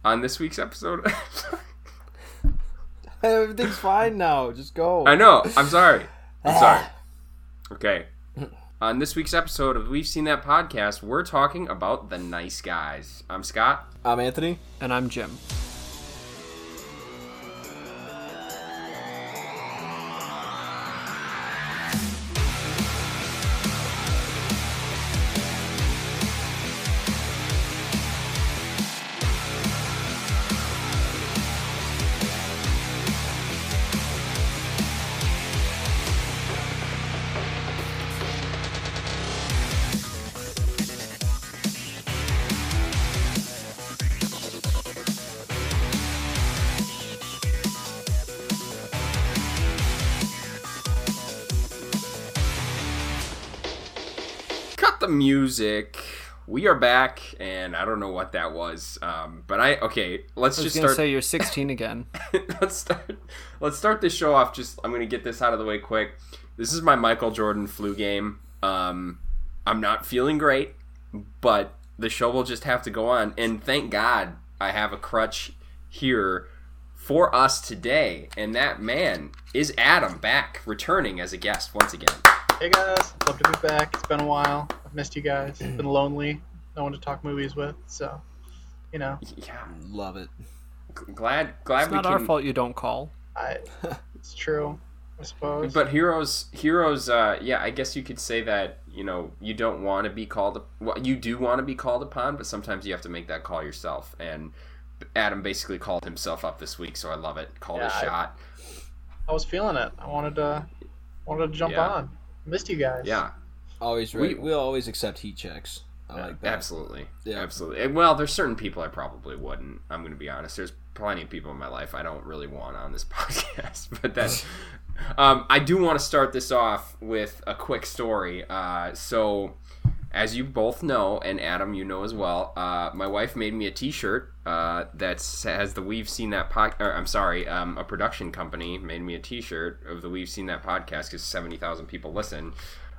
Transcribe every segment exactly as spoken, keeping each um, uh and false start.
on this week's episode. Everything's fine now. Just go. I know. I'm sorry. I'm sorry. Okay. On this week's episode of We've Seen That Podcast, we're talking about The Nice Guys. I'm Scott. I'm Anthony. And I'm Jim. Music. We are back, and I don't know what that was. Um, but I okay. Let's I was just gonna start. Say you're sixteen again. let's start. Let's start this show off. Just I'm gonna get this out of the way quick. This is my Michael Jordan flu game. Um, I'm not feeling great, but the show will just have to go on. And thank God I have a crutch here for us today. And that man is Adam, back, returning as a guest once again. Hey guys, love to be back. It's been a while. I've missed you guys. Been lonely. No one to talk movies with, so you know. Yeah, love it. Glad, glad it's we not can... our fault you don't call. I. It's true, I suppose. But heroes, heroes. Uh, yeah, I guess you could say that. You know, you don't want to be called. Well, you do want to be called upon, but sometimes you have to make that call yourself. And Adam basically called himself up this week, so I love it. Called yeah, a shot. I, I was feeling it. I wanted to, wanted to jump yeah. on. Missed you guys. Yeah. Always ready. We, we'll always accept heat checks. I like that. Absolutely. Yeah. Absolutely. And, well, there's certain people I probably wouldn't. I'm going to be honest. There's plenty of people in my life I don't really want on this podcast. But that's... um, I do want to start this off with a quick story. Uh, so, as you both know, and Adam, you know as well, uh, my wife made me a t-shirt uh, that has the We've Seen That podcast. I'm sorry, um, a production company made me a t-shirt of the We've Seen That podcast because seventy thousand people listen.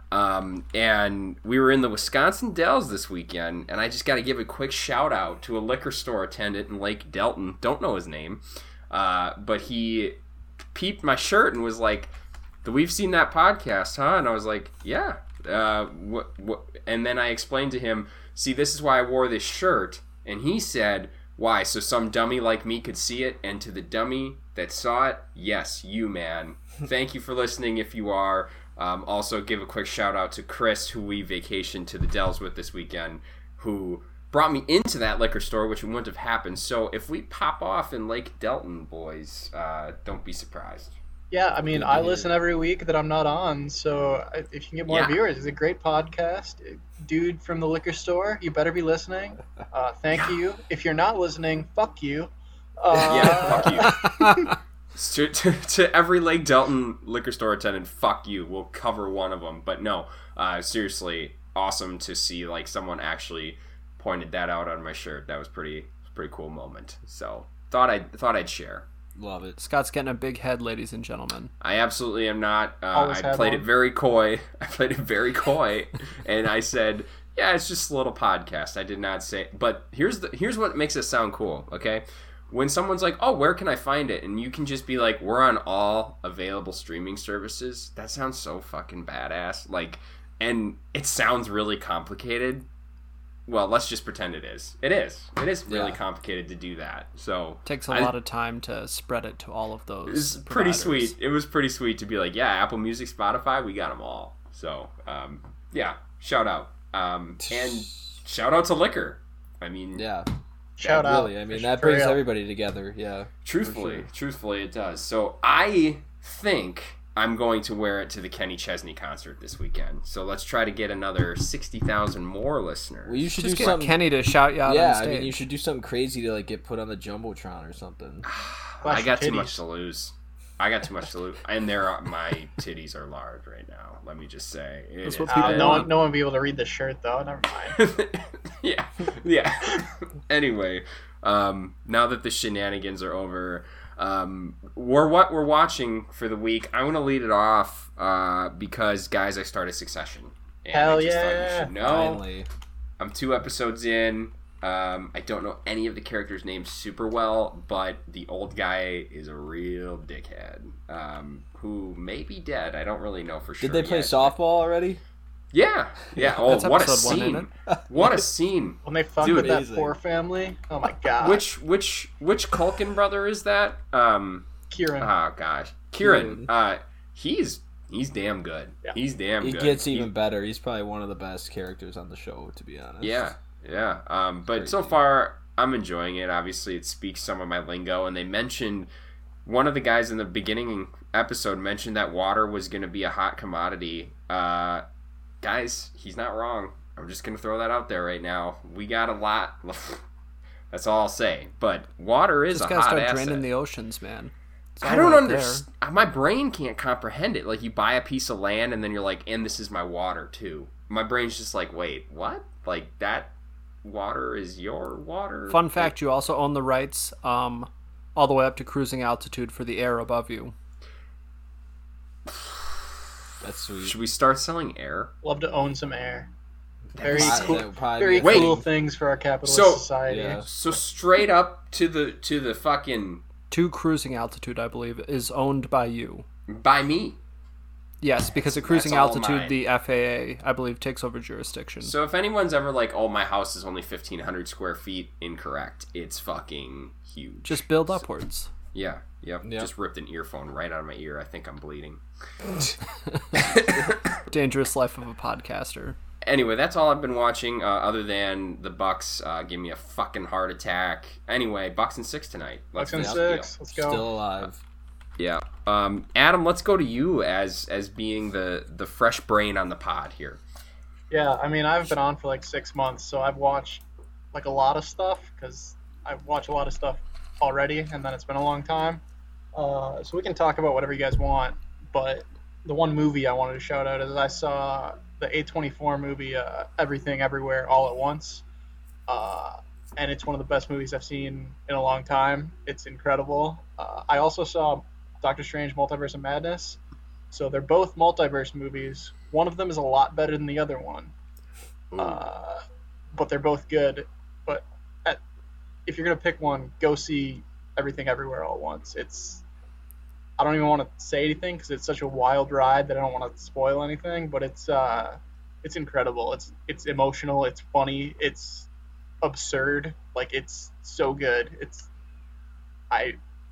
Um, and we were in the Wisconsin Dells this weekend, and I just got to give a quick shout out to a liquor store attendant in Lake Delton. Don't know his name, uh, but he peeped my shirt and was like, "The We've Seen That podcast, huh?" And I was like, "Yeah." Uh, what, what? And then I explained to him, "See, this is why I wore this shirt." And he said, "Why? So some dummy like me could see it?" And to the dummy that saw it, yes, you, man. Thank you for listening if you are. Um, also, give a quick shout out to Chris, who we vacationed to the Dells with this weekend, who brought me into that liquor store, which wouldn't have happened. So if we pop off in Lake Delton, boys, uh, don't be surprised. Yeah, I mean, I listen every week that I'm not on, so if you can get more yeah. viewers, it's a great podcast. Dude from the liquor store, you better be listening. Uh, thank yeah. you. If you're not listening, fuck you. Uh, yeah, fuck you. To, to, to every Lake Delton liquor store attendant, fuck you. We'll cover one of them. But no, uh, seriously, awesome to see like someone actually pointed that out on my shirt. That was pretty pretty cool moment. So thought I thought I'd share. Love it. Scott's getting a big head, ladies and gentlemen. I absolutely am not. Uh, Always I had played one. it very coy. I played it very coy, and I said, "Yeah, it's just a little podcast." I did not say. But here's the here's what makes it sound cool. Okay. When someone's like, "Oh, where can I find it?" and you can just be like, "We're on all available streaming services." That sounds so fucking badass. Like, and it sounds really complicated. Well, let's just pretend it is. It is. It is really Yeah. complicated to do that. So Takes a I, lot of time to spread it to all of those. It was pretty providers. sweet. It was pretty sweet to be like, "Yeah, Apple Music, Spotify, we got them all." So, um, yeah, shout out. Um, and shout out to liquor. I mean, Yeah. Shout yeah, out. Really, I mean, For that brings real. everybody together, yeah. Truthfully, For sure. truthfully, it does. So I think I'm going to wear it to the Kenny Chesney concert this weekend. So let's try to get another sixty thousand more listeners. Well, you should Just do get something. Kenny to shout you out yeah, on I stage. mean, you should do something crazy to like get put on the jumbotron or something. I got too titties. much to lose. I got too much to lose, and there my titties are large right now. Let me just say. It That's is what Uh, people bad. no want. one, no one will be able to read the shirt though. Never mind. yeah, yeah. Anyway, um, now that the shenanigans are over, um, we're what we're watching for the week. I'm gonna lead it off uh, because, guys, I started Succession. And Hell I just thought yeah. you should know. Finally. I'm two episodes in. Um, I don't know any of the characters' names super well, but the old guy is a real dickhead. Um, who may be dead. I don't really know for sure. Did they play yet. softball already? Yeah, yeah. Oh, That's what a episode one, scene! ain't What a scene! When they fucked Dude, with that amazing. poor family, oh my god. Which which which Culkin brother is that? Um, Kieran? oh gosh, Kieran. Kieran. Uh, he's he's damn good. Yeah. He's damn He good. gets He- even better. He's probably one of the best characters on the show, to be honest. Yeah, yeah. Um, but so Crazy. far, I'm enjoying it. Obviously, it speaks some of my lingo, and they mentioned one of the guys in the beginning episode mentioned that water was going to be a hot commodity. Uh, guys, he's not wrong. I'm just going to throw that out there right now. We got a lot. That's all I'll say. But water is Just a gotta hot start asset. draining the oceans, man. It's I all don't right understand. My brain can't comprehend it. Like, you buy a piece of land, and then you're like, and this is my water, too. My brain's just like, wait, what? Like, that water is your water? there. Fun fact: you also own the rights, um, all the way up to cruising altitude for the air above you. That's sweet. Should we start selling air? Love to own some air. Very Probably- cool. that would probably Very be a Wait. cool thing. things for our capitalist So- society. Yeah. So straight up to the to the fucking To cruising altitude, I believe, is owned by you. by me. Yes, because at cruising all altitude, mine. the F A A, I believe, takes over jurisdiction. So if anyone's ever like, oh, my house is only fifteen hundred square feet, incorrect. It's fucking huge. Just build upwards. yeah, yep. Yep. Just ripped an earphone right out of my ear. I think I'm bleeding. Dangerous life of a podcaster. Anyway, that's all I've been watching. Uh, other than the Bucks uh, give me a fucking heart attack. Anyway, Bucks and six tonight. Bucks and finish the deal. six. Let's go. Still alive. Yeah. Um, Adam, let's go to you as as being the the fresh brain on the pod here. Yeah, I mean, I've been on for like six months, so I've watched like a lot of stuff because I've watched a lot of stuff already, and then it's been a long time. Uh, so we can talk about whatever you guys want, but the one movie I wanted to shout out is I saw the A twenty-four movie uh, Everything Everywhere All at Once, uh, and it's one of the best movies I've seen in a long time. It's incredible. Uh, I also saw Doctor Strange Multiverse of Madness. So they're both multiverse movies. One of them is a lot better than the other one, uh, but they're both good. But at, if you're gonna pick one, go see Everything Everywhere All at Once. It's I don't even want to say anything because it's such a wild ride that I don't want to spoil anything. But it's uh, it's incredible. It's it's emotional. It's funny. It's absurd. Like it's so good. It's I.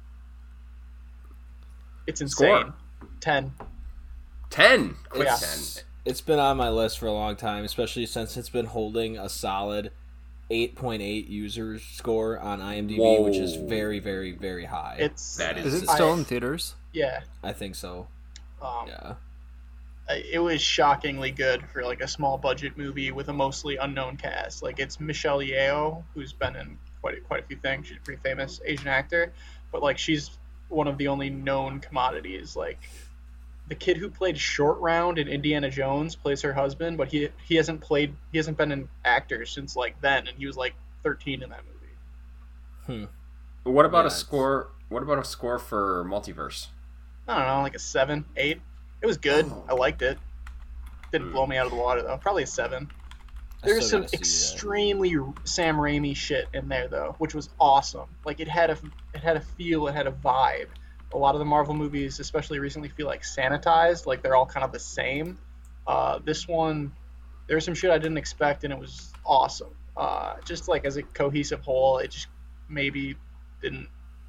It's insane. Score. Ten. ten. Quick Yeah. ten. It's been on my list for a long time, especially since it's been holding a solid eight point eight user score on IMDb, which is Whoa. very, very, very high. It's That Is is it still I- in theaters? yeah. I think so. Um, Yeah. It was shockingly good for like a small budget movie with a mostly unknown cast. Like it's Michelle Yeoh, who's been in quite a, quite a few things. She's a pretty famous Asian actor, but like she's one of the only known commodities. Like the kid who played Short Round in Indiana Jones plays her husband, but he he hasn't played he hasn't been an actor since like then, and he was like thirteen in that movie. What about Yeah, a it's- score? What about a score for Multiverse? I don't know, like a seven, eight. It was good. I liked it. Didn't Mm. blow me out of the water though. Probably a seven. I There's still some gotta see that. extremely Sam Raimi shit in there though, which was awesome. Like it had a it had a feel, it had a vibe. A lot of the Marvel movies, especially recently, feel like sanitized, like they're all kind of the same. Uh, this one, there's some shit I didn't expect, and it was awesome. Uh, just like as a cohesive whole, it just maybe didn't.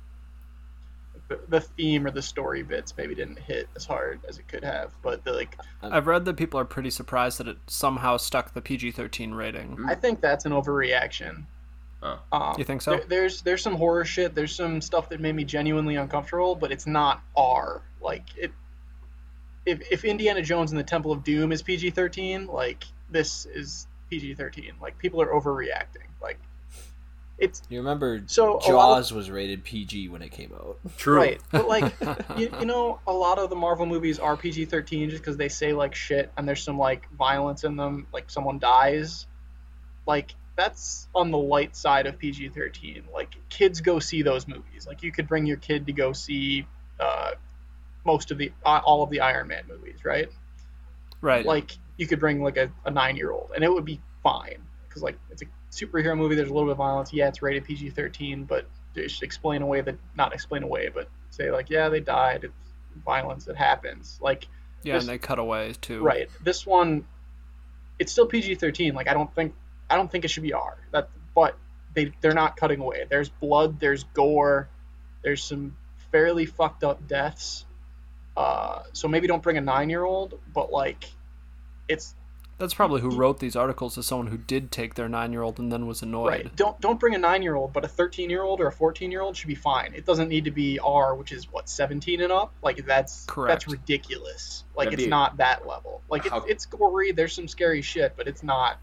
The, the theme or the story bits maybe didn't hit as hard as it could have, but the like I've read that people are pretty surprised that it somehow stuck the P G thirteen rating. I think that's an overreaction. Oh. Um, You think so? there- there's there's some horror shit. There's some stuff that made me genuinely uncomfortable, but it's not R. Like it. If if Indiana Jones and the Temple of Doom is P G thirteen, like this is P G thirteen. Like people are overreacting. Like it's You remember so a lot of- Jaws was rated P G when it came out. True. right, but like you, you know, a lot of the Marvel movies are P G thirteen just because they say like shit and there's some like violence in them, like someone dies. Like that's on the light side of P G thirteen. Like kids go see those movies. Like you could bring your kid to go see uh, most of the uh, all of the Iron Man movies, right? Right. Like you could bring like a, a nine year old and it would be fine because like it's a superhero movie. There's a little bit of violence. Yeah, it's rated P G thirteen, but just explain away that not explain away, but say like, yeah, they died. It's violence. It happens. Like Yeah, this, and they cut away too. right. This one, it's still P G thirteen. Like I don't think I don't think it should be R. That, but they they're not cutting away. There's blood. There's gore. There's some fairly fucked up deaths. Uh, so maybe don't bring a nine year old, but like, it's That's probably who wrote these articles, is someone who did take their nine-year-old and then was annoyed. right. Don't don't bring a nine year old, but a thirteen year old or a fourteen year old should be fine. It doesn't need to be R, which is what seventeen and up. Like that's Correct. that's ridiculous. Like That'd it's be- not that level. Like How- it's, it's gory. There's some scary shit, but it's not.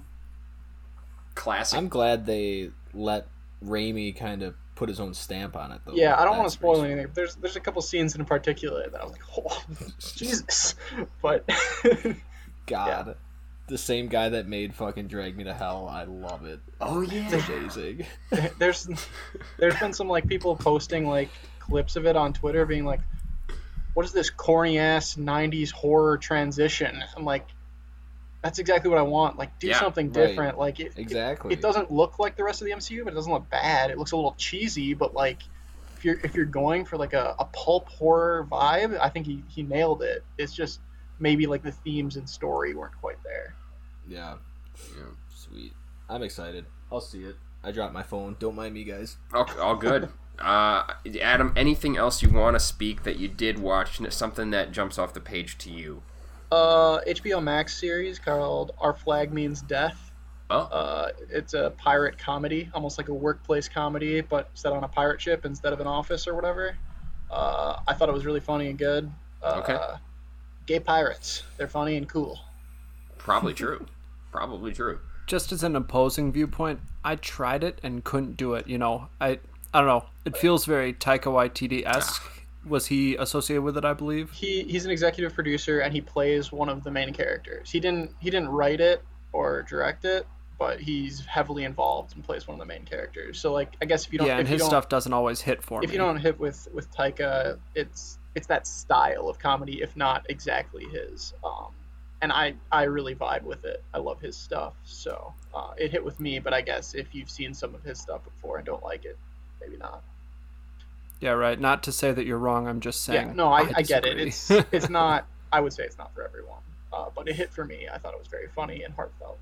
Classic. I'm glad they let Raimi kind of put his own stamp on it, though. Yeah, I don't want That's to spoil pretty anything. There's there's a couple scenes in particular that I was like, oh, Jesus. But sweet. God, the same guy that made fucking Drag Me to Hell. I love it. oh yeah. It's amazing. there's there's been some like people posting like clips of it on Twitter, being like, "What is this corny ass nineties horror transition?" I'm like, that's exactly what I want. Like, do Yeah, something right. different. Like, it, Exactly. It, it doesn't look like the rest of the M C U, but it doesn't look bad. It looks a little cheesy, but like, if you're if you're going for like a, a pulp horror vibe, I think he, he nailed it. It's just maybe like the themes and story weren't quite there. Yeah. Yeah. Sweet. I'm excited. I'll see it. I dropped my phone. Don't mind me, guys. All, all good. Uh, Adam, anything else you want to speak that you did watch? Something that jumps off the page to you? Uh, H B O Max series called Our Flag Means Death. Oh, Uh, it's a pirate comedy, almost like a workplace comedy, but set on a pirate ship instead of an office or whatever. Uh, I thought it was really funny and good. Uh, Okay. Gay pirates. They're funny and cool. probably true. Probably true. Just as an opposing viewpoint, I tried it and couldn't do it. You know, I I don't know. It feels very Taika Waititi-esque. Was he associated with it, I believe? He he's an executive producer and he plays one of the main characters. He didn't he didn't write it or direct it, but he's heavily involved and plays one of the main characters. So like I guess if you don't Yeah, and if you his don't, stuff doesn't always hit for if me. you don't hit with with Taika, it's it's that style of comedy, if not exactly his. Um, and I I really vibe with it. I love his stuff, so uh, it hit with me. But I guess if you've seen some of his stuff before and don't like it, maybe not. Yeah, right. Not to say that you're wrong. I'm just saying. Yeah, no, I, I get it. disagree. It's it's not. I would say it's not for everyone, uh, but it hit for me. I thought it was very funny and heartfelt.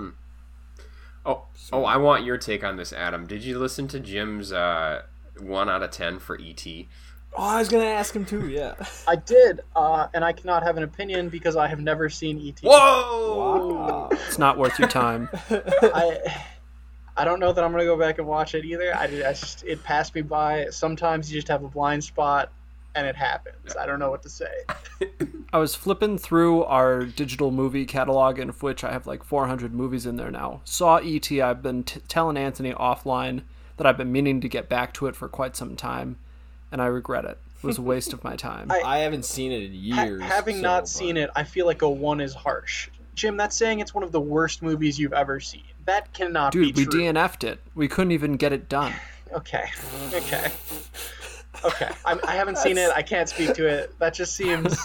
Oh, oh, I want your take on this, Adam. Did you listen to Jim's uh, one out of ten for E T? Oh, I was gonna ask him too. Yeah. I did, uh, and I cannot have an opinion because I have never seen E T. Whoa! Wow. It's not worth your time. I I don't know that I'm gonna go back and watch it either. I, I just it passed me by. Sometimes you just have a blind spot, and it happens. I don't know what to say. I was flipping through our digital movie catalog, and of which I have like four hundred movies in there now. Saw E T. I've been t- telling Anthony offline that I've been meaning to get back to it for quite some time, and I regret it. It was a waste of my time. I- I haven't seen it in years. Ha- having so, not but- seen it, I feel like a one is harsh. Jim, that's saying it's one of the worst movies you've ever seen. That cannot Dude, be we true. D N F'd it. We couldn't even get it done. Okay. Okay. Okay. I, I haven't seen it. I can't speak to it. That just seems.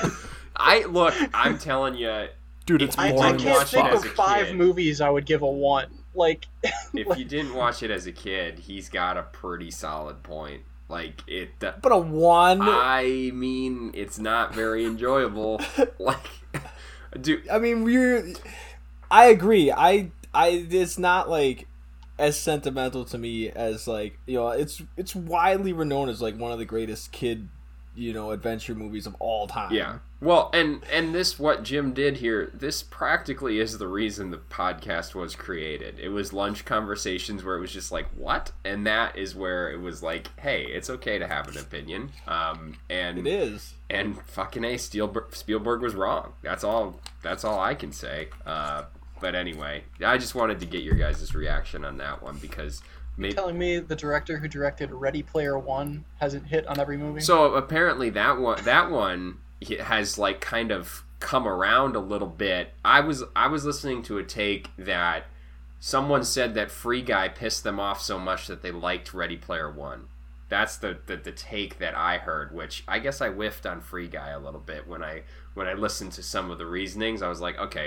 I look. I'm telling you, Dude, it's I, more I One can't watched it think as of a five kid. movies I would give a one. Like, if you didn't watch it as a kid, he's got a pretty solid point. Like it. Uh, But a one. I mean, it's not very enjoyable. Like, dude. I mean, we're. I agree. I. I. It's not like as sentimental to me as like you know. It's it's widely renowned as like one of the greatest kid, you know, adventure movies of all time. Yeah. Well, and and this what Jim did here. This practically is the reason the podcast was created. It was lunch conversations where it was just like, what? And that is where it was like, hey, it's okay to have an opinion. Um, and It is. and fucking a Spielberg, Spielberg was wrong. That's all. That's all I can say. Uh, but anyway, I just wanted to get your guys' reaction on that one because maybe. telling me the director who directed Ready Player One hasn't hit on every movie? So apparently that one that one has like kind of come around a little bit. I was I was listening to a take that someone said that Free Guy pissed them off so much that they liked Ready Player One. That's the, the, the take that I heard, which I guess I whiffed on Free Guy a little bit when I when I listened to some of the reasonings. I was like, okay,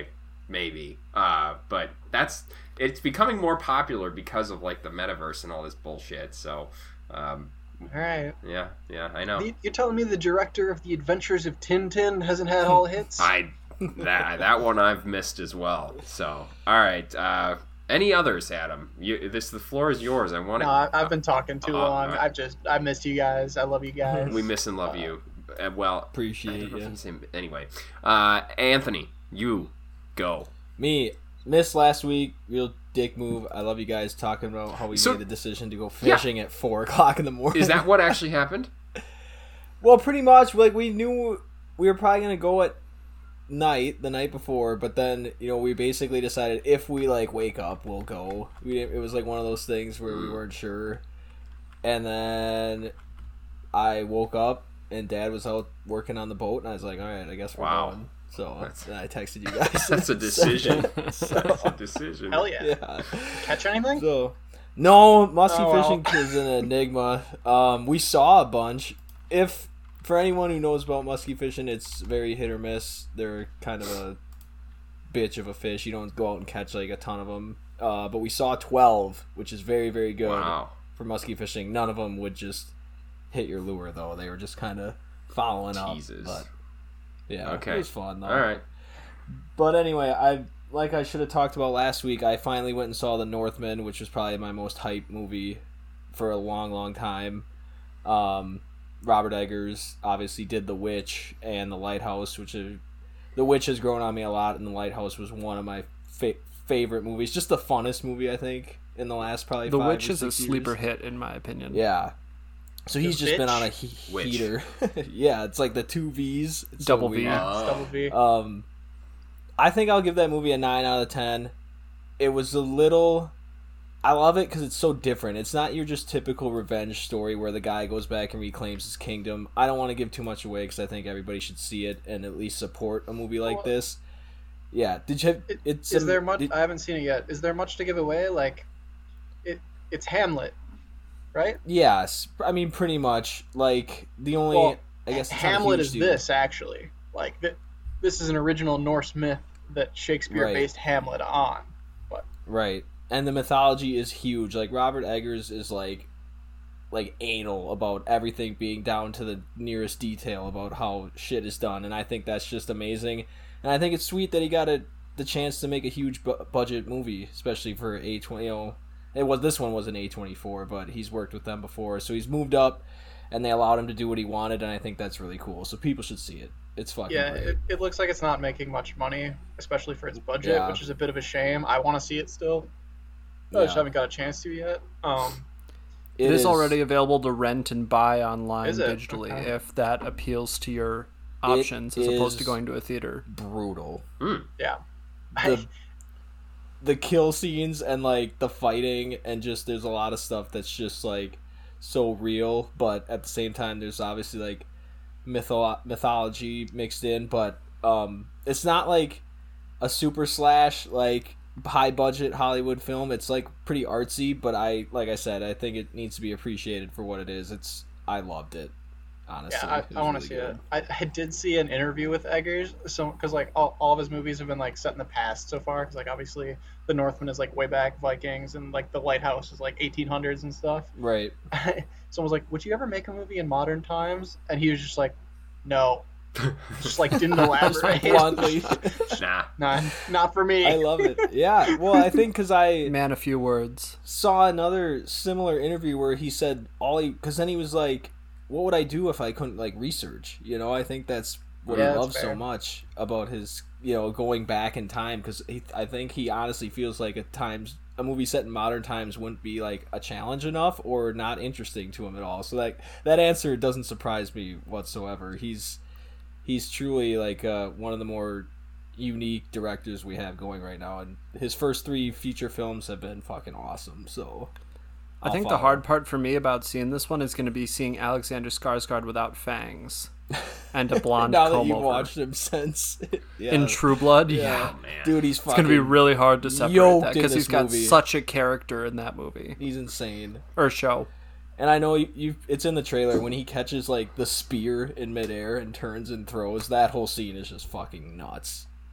maybe. Uh, but that's it's becoming more popular because of like the metaverse and all this bullshit. So, um, All right. yeah, yeah, I know. The- You're telling me the director of The Adventures of Tintin hasn't had all hits? I that that one I've missed as well. So, all right. Uh, any others, Adam? You, this the floor is yours. I want No, to. I- I've been talking too Uh, long. uh, I've just I missed you guys. I love you guys. We miss and love you. Uh, well, I Appreciate don't know if you. he's in- anyway. Uh, Anthony, you go. Me missed last week. Real dick move. I love you guys talking about how we So- made the decision to go fishing at four o'clock in the morning. Is that what actually happened? Well, pretty much. Like we knew we were probably gonna go at night the night before, but then you know we basically decided if we like wake up, we'll go. We didn't, it was like one of those things where we weren't sure, and then I woke up and Dad was out working on the boat, and I was like, all right, I guess we're Wow. going. So That's- then I texted you guys. That's a decision. So- That's a decision. Hell yeah. yeah. Catch anything? So, no, musky Oh, well. fishing is an enigma. Um, we saw a bunch. If for anyone who knows about musky fishing, it's very hit or miss. They're kind of a bitch of a fish. You don't go out and catch like a ton of them. Uh, but we saw twelve, which is very very good Wow. for musky fishing. None of them would just hit your lure though. They were just kind of following up. Jesus. But yeah, Okay. it was fun though. All right. But anyway, I like I should have talked about last week. I finally went and saw The Northman, which was probably my most hyped movie for a long, long time. Um, Robert Eggers obviously did The Witch and The Lighthouse, which is, The Witch has grown on me a lot, and The Lighthouse was one of my fa- favorite movies. Just the funnest movie I think in the last probably. The five Witch or is a six sleeper years. hit in my opinion. Yeah. So he's The just been Bitch? on a he- Witch. heater. Yeah, it's like the two V's. It's so Double V. weird. Yeah, it's double V. Um, I think I'll give that movie a nine out of ten. It was a little. I love it because it's so different. It's not your just typical revenge story where the guy goes back and reclaims his kingdom. I don't want to give too much away because I think everybody should see it and at least support a movie like Well, this. Yeah, did you? It- It's Is um, there much? did- I haven't seen it yet. Is there much to give away? Like, it it's Hamlet, right? yes, I mean pretty much. Like the only. Well, I guess it's not a Hamlet huge is deal. this actually. Like, th- this is an original Norse myth that Shakespeare Right. based Hamlet on. Right. And the mythology is huge. Like Robert Eggers is like like anal about everything being down to the nearest detail about how shit is done, and I think that's just amazing. And I think it's sweet that he got a the chance to make a huge bu- budget movie, especially for A twenty. You know, it was this one was an A twenty-four, but he's worked with them before, so he's moved up, and they allowed him to do what he wanted, and I think that's really cool. So people should see it. It's fucking Yeah, great. it, it looks like it's not making much money, especially for its budget, Yeah. which is a bit of a shame. I want to see it still. I just Yeah. haven't got a chance to yet. Um, It is already available to rent and buy online Is it? digitally Okay. if that appeals to your options as opposed to is- going to a theater. brutal. yeah. the the kill scenes and like the fighting and just there's a lot of stuff that's just like so real, but at the same time there's obviously like mytho- mythology mixed in, but um it's not like a super slash like high budget Hollywood film. It's like pretty artsy, but I like I said I think it needs to be appreciated for what it is. It's I loved it, honestly. Yeah, I, It was I want to really see good. it. I, I did see an interview with Eggers, so because like all, all of his movies have been like set in the past so far. Because like obviously The Northman is like way back Vikings, and like The Lighthouse is like eighteen hundreds and stuff. Right. Someone was like, "Would you ever make a movie in modern times?" And he was just like, "No," just like didn't elaborate. Bluntly. Nah. Not not for me. I love it. Yeah. Well, I think because I Man, a few words. saw another similar interview where he said all he because then he was like, what would I do if I couldn't like research, you know? I think that's what Yeah, he that's loves so fair. much about his, you know, going back in time, because I think he honestly feels like at times a movie set in modern times wouldn't be like a challenge enough or not interesting to him at all. So like that answer doesn't surprise me whatsoever. He's he's truly like uh, one of the more unique directors we have going right now, and his first three feature films have been fucking awesome. So I I'll think the follow. hard part for me about seeing this one is going to be seeing Alexander Skarsgård without fangs and a blonde now that comb you've over. watched him since yeah. In True Blood, yeah. yeah. Oh, man. Dude, he's It's fucking going to be really hard to separate yoked that in because this he's got movie. such a character in that movie he's insane. or show. And I know you, you it's in the trailer when he catches like the spear in midair and turns and throws. That whole scene is just fucking nuts.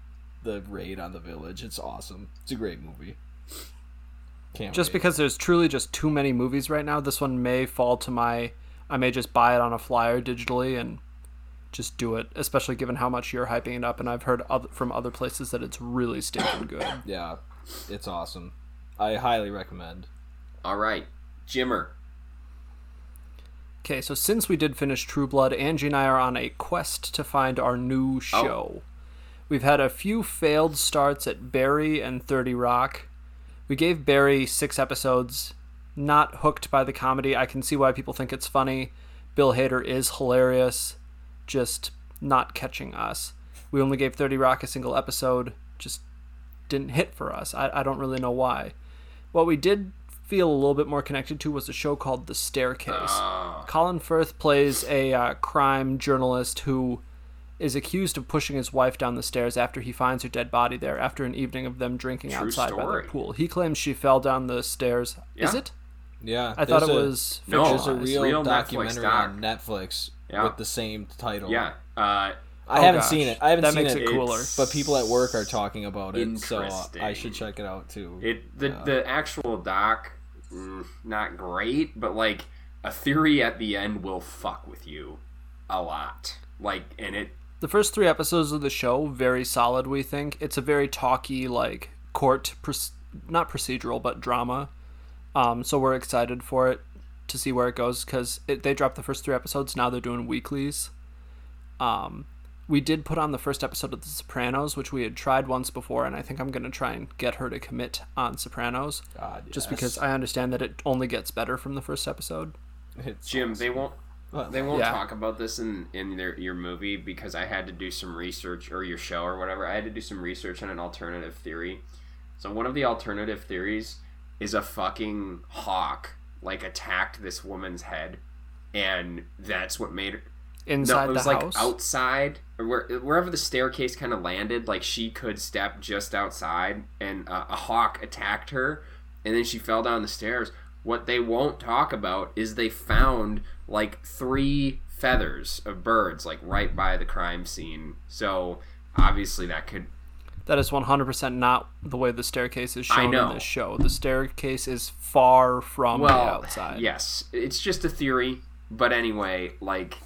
the raid on the village. It's awesome. It's a great movie. Can't Just wait. because there's truly just too many movies right now, this one may fall to my... I may just buy it on a flyer digitally and just do it, especially given how much you're hyping it up, and I've heard other, from other places that it's really stinking good. Yeah, it's awesome. I highly recommend. All right, Jimmer. Okay, so since we did finish True Blood, Angie and I are on a quest to find our new show. Oh. We've had a few failed starts at Barry and thirty Rock. We gave Barry six episodes, not hooked by the comedy. I can see why people think it's funny. Bill Hader is hilarious, just not catching us. We only gave thirty Rock a single episode, just didn't hit for us. I, I don't really know why. What we did feel a little bit more connected to was a show called The Staircase. Uh, Colin Firth plays a uh, crime journalist who is accused of pushing his wife down the stairs after he finds her dead body there after an evening of them drinking True outside by story. the pool. He claims she fell down the stairs. Is Yeah. it? Yeah, I thought it there's a- was No, There's a fictionalized. real, real Netflix documentary doc. on Netflix Yeah. with the same title. yeah. Uh, I Oh, haven't gosh. seen it. I haven't That seen makes it, it cooler. It's but people at work are talking about it, so Interesting. I should check it out too. It the Yeah. the actual doc, mm, not great, but like a theory at the end will fuck with you a lot. Like, and it The first three episodes of the show, very solid, we think. It's a very talky, like, court, proc- not procedural, but drama. Um, so we're excited for it to see where it goes, because they dropped the first three episodes. Now they're doing weeklies. Um, we did put on the first episode of The Sopranos, which we had tried once before, and I think I'm going to try and get her to commit on Sopranos, God, just yes. because I understand that it only gets better from the first episode. It's Jim, awesome. they won't What? they won't Yeah. talk about this in in their your movie because I had to do some research, or your show or whatever. I had to do some research on an alternative theory. So one of the alternative theories is a fucking hawk like attacked this woman's head, and that's what made her. Inside no, it was the like house. outside, or where, wherever the staircase kind of landed. Like she could step just outside, and uh, a hawk attacked her, and then she fell down the stairs. What they won't talk about is they found like three feathers of birds like right by the crime scene. So obviously that could. That is one hundred percent not the way the staircase is I shown know. in this show. The staircase is far from the Well, outside. yes, it's just a theory. But anyway, like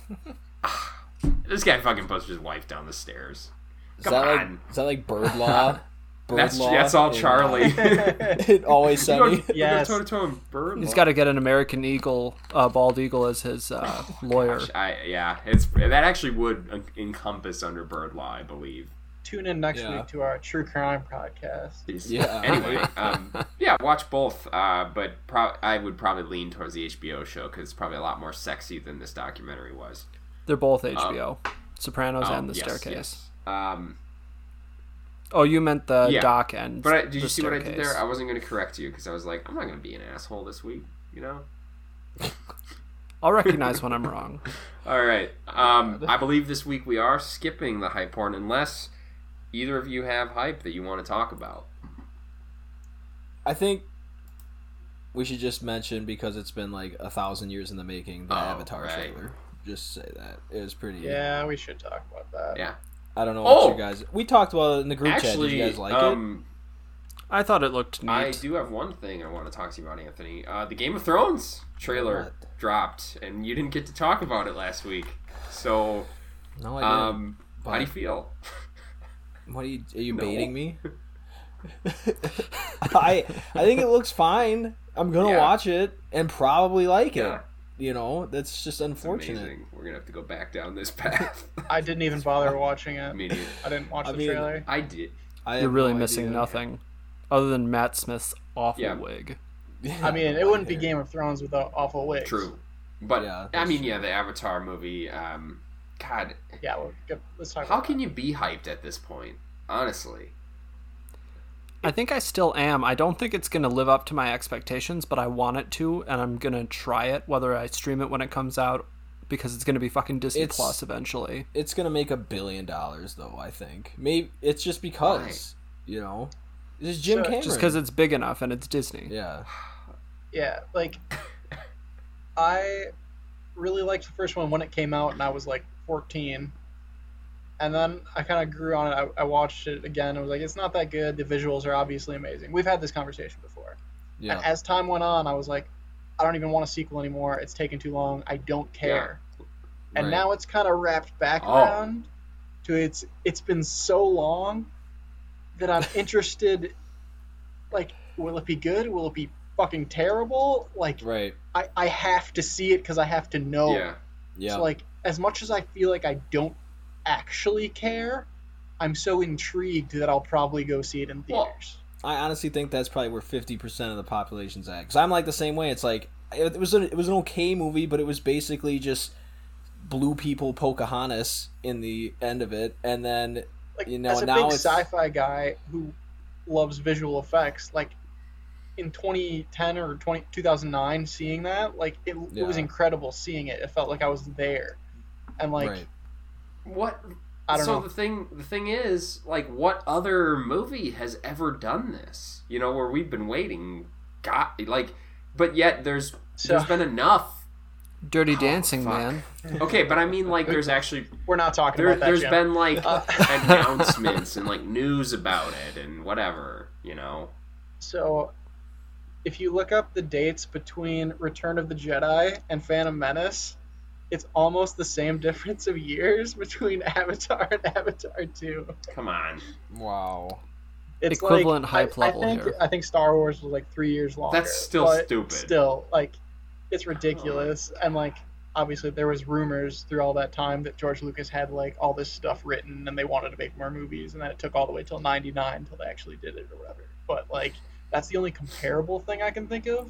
this guy fucking pushed his wife down the stairs. Is Come that like on. is that like bird law? Bird That's law that's all in, uh, Charlie. it always You go, sunny. you Yes. go toe to toe in bird He's law. got to get an American eagle, uh, bald eagle, as his uh, lawyer. Gosh, I, yeah, it's that actually would en- encompass under bird law, I believe. Tune in next Yeah. week to our true crime podcast. Is- Yeah. Anyway, um, yeah, watch both. Uh, but pro- I would probably lean towards the H B O show because it's probably a lot more sexy than this documentary was. They're both H B O, Sopranos Oh, and The yes, Staircase. yes. Um, Oh, you meant the Yeah. doc and. but I, did the you see what I did Staircase. there? I wasn't going to correct you because I was like, I'm not going to be an asshole this week, you know. I'll recognize when I'm wrong. All right. Um, I believe this week we are skipping the hype porn unless either of you have hype that you want to talk about. I think we should just mention, because it's been like a thousand years in the making, the Oh, Avatar right. trailer. Just say that it was pretty. Yeah, we should talk about that. Yeah. I don't know Oh! what you guys. We talked about it in the group chat. Actually, Did you guys like um, I thought it looked neat. I do have one thing I want to talk to you about, Anthony. Uh, the Game of Thrones trailer What? dropped, and you didn't get to talk about it last week. So, it? No, I didn't. um, how do you But- feel? What are you? Are you No. baiting me? I I think it looks fine. I'm gonna Yeah. watch it and probably like it. Yeah. You know, that's just It's unfortunate. amazing. We're gonna have to go back down this path. I didn't even bother watching it. Me neither. I didn't watch I the mean, trailer. I did. I You're have really no missing idea. nothing, other than Matt Smith's awful Yeah. wig. Yeah, I mean, it my wouldn't be hair. Game of Thrones without awful wigs. True. But Yeah, I that's mean, true. yeah, the Avatar movie. Um, God, Yeah, well, get- let's talk how about can you be hyped at this point? Honestly, I think I still am. I don't think it's going to live up to my expectations, but I want it to, and I'm going to try it, whether I stream it when it comes out, because it's going to be fucking Disney It's- Plus eventually. It's gonna make a billion dollars, though. I think maybe it's just because you know, it's Jim So- Cameron. Just because it's big enough and it's Disney. yeah. Yeah, like I really liked the first one when it came out, and I was like fourteen. And then I kind of grew on it. I, I watched it again. I was like, it's not that good. The visuals are obviously amazing. We've had this conversation before. Yeah. And as time went on, I was like, I don't even want a sequel anymore. It's taken too long. I don't care. Yeah. And Right. now it's kind of wrapped back Oh. around to it's. It's been so long that I'm interested. Like, will it be good? Will it be fucking terrible? Like, Right. I, I have to see it because I have to know. Yeah. Yeah. So, like, as much as I feel like I don't actually care, I'm so intrigued that I'll probably go see it in Well, theaters. I honestly think that's probably where fifty percent of the population's at. Because I'm like the same way. It's like it was a, it was an okay movie, but it was basically just blue people Pocahontas in the end of it, and then Like, you know, as a now big it's- sci-fi guy who loves visual effects, like in twenty ten or twenty, two thousand nine, seeing that, like it, it was Yeah. incredible seeing it. It felt like I was there, and like right. What? I don't so know. the thing, the thing is, like, what other movie has ever done this? You know, where we've been waiting, God, like, but yet there's So- there's been enough. Dirty Oh, Dancing, fuck. man. Okay, but I mean, like, there's actually We're not talking there, about that. there's Jim. been like Uh, announcements and like news about it and whatever, you know. So, if you look up the dates between Return of the Jedi and Phantom Menace, it's almost the same difference of years between Avatar and Avatar two. Come on, Wow. It's Equivalent like, hype I, level I think, here. I think Star Wars was like three years longer. That's still but stupid. Still, like, it's ridiculous. And like, obviously, there was rumors through all that time that George Lucas had like all this stuff written, and they wanted to make more movies, and then it took all the way till ninety-nine until they actually did it or whatever. But like, that's the only comparable thing I can think of.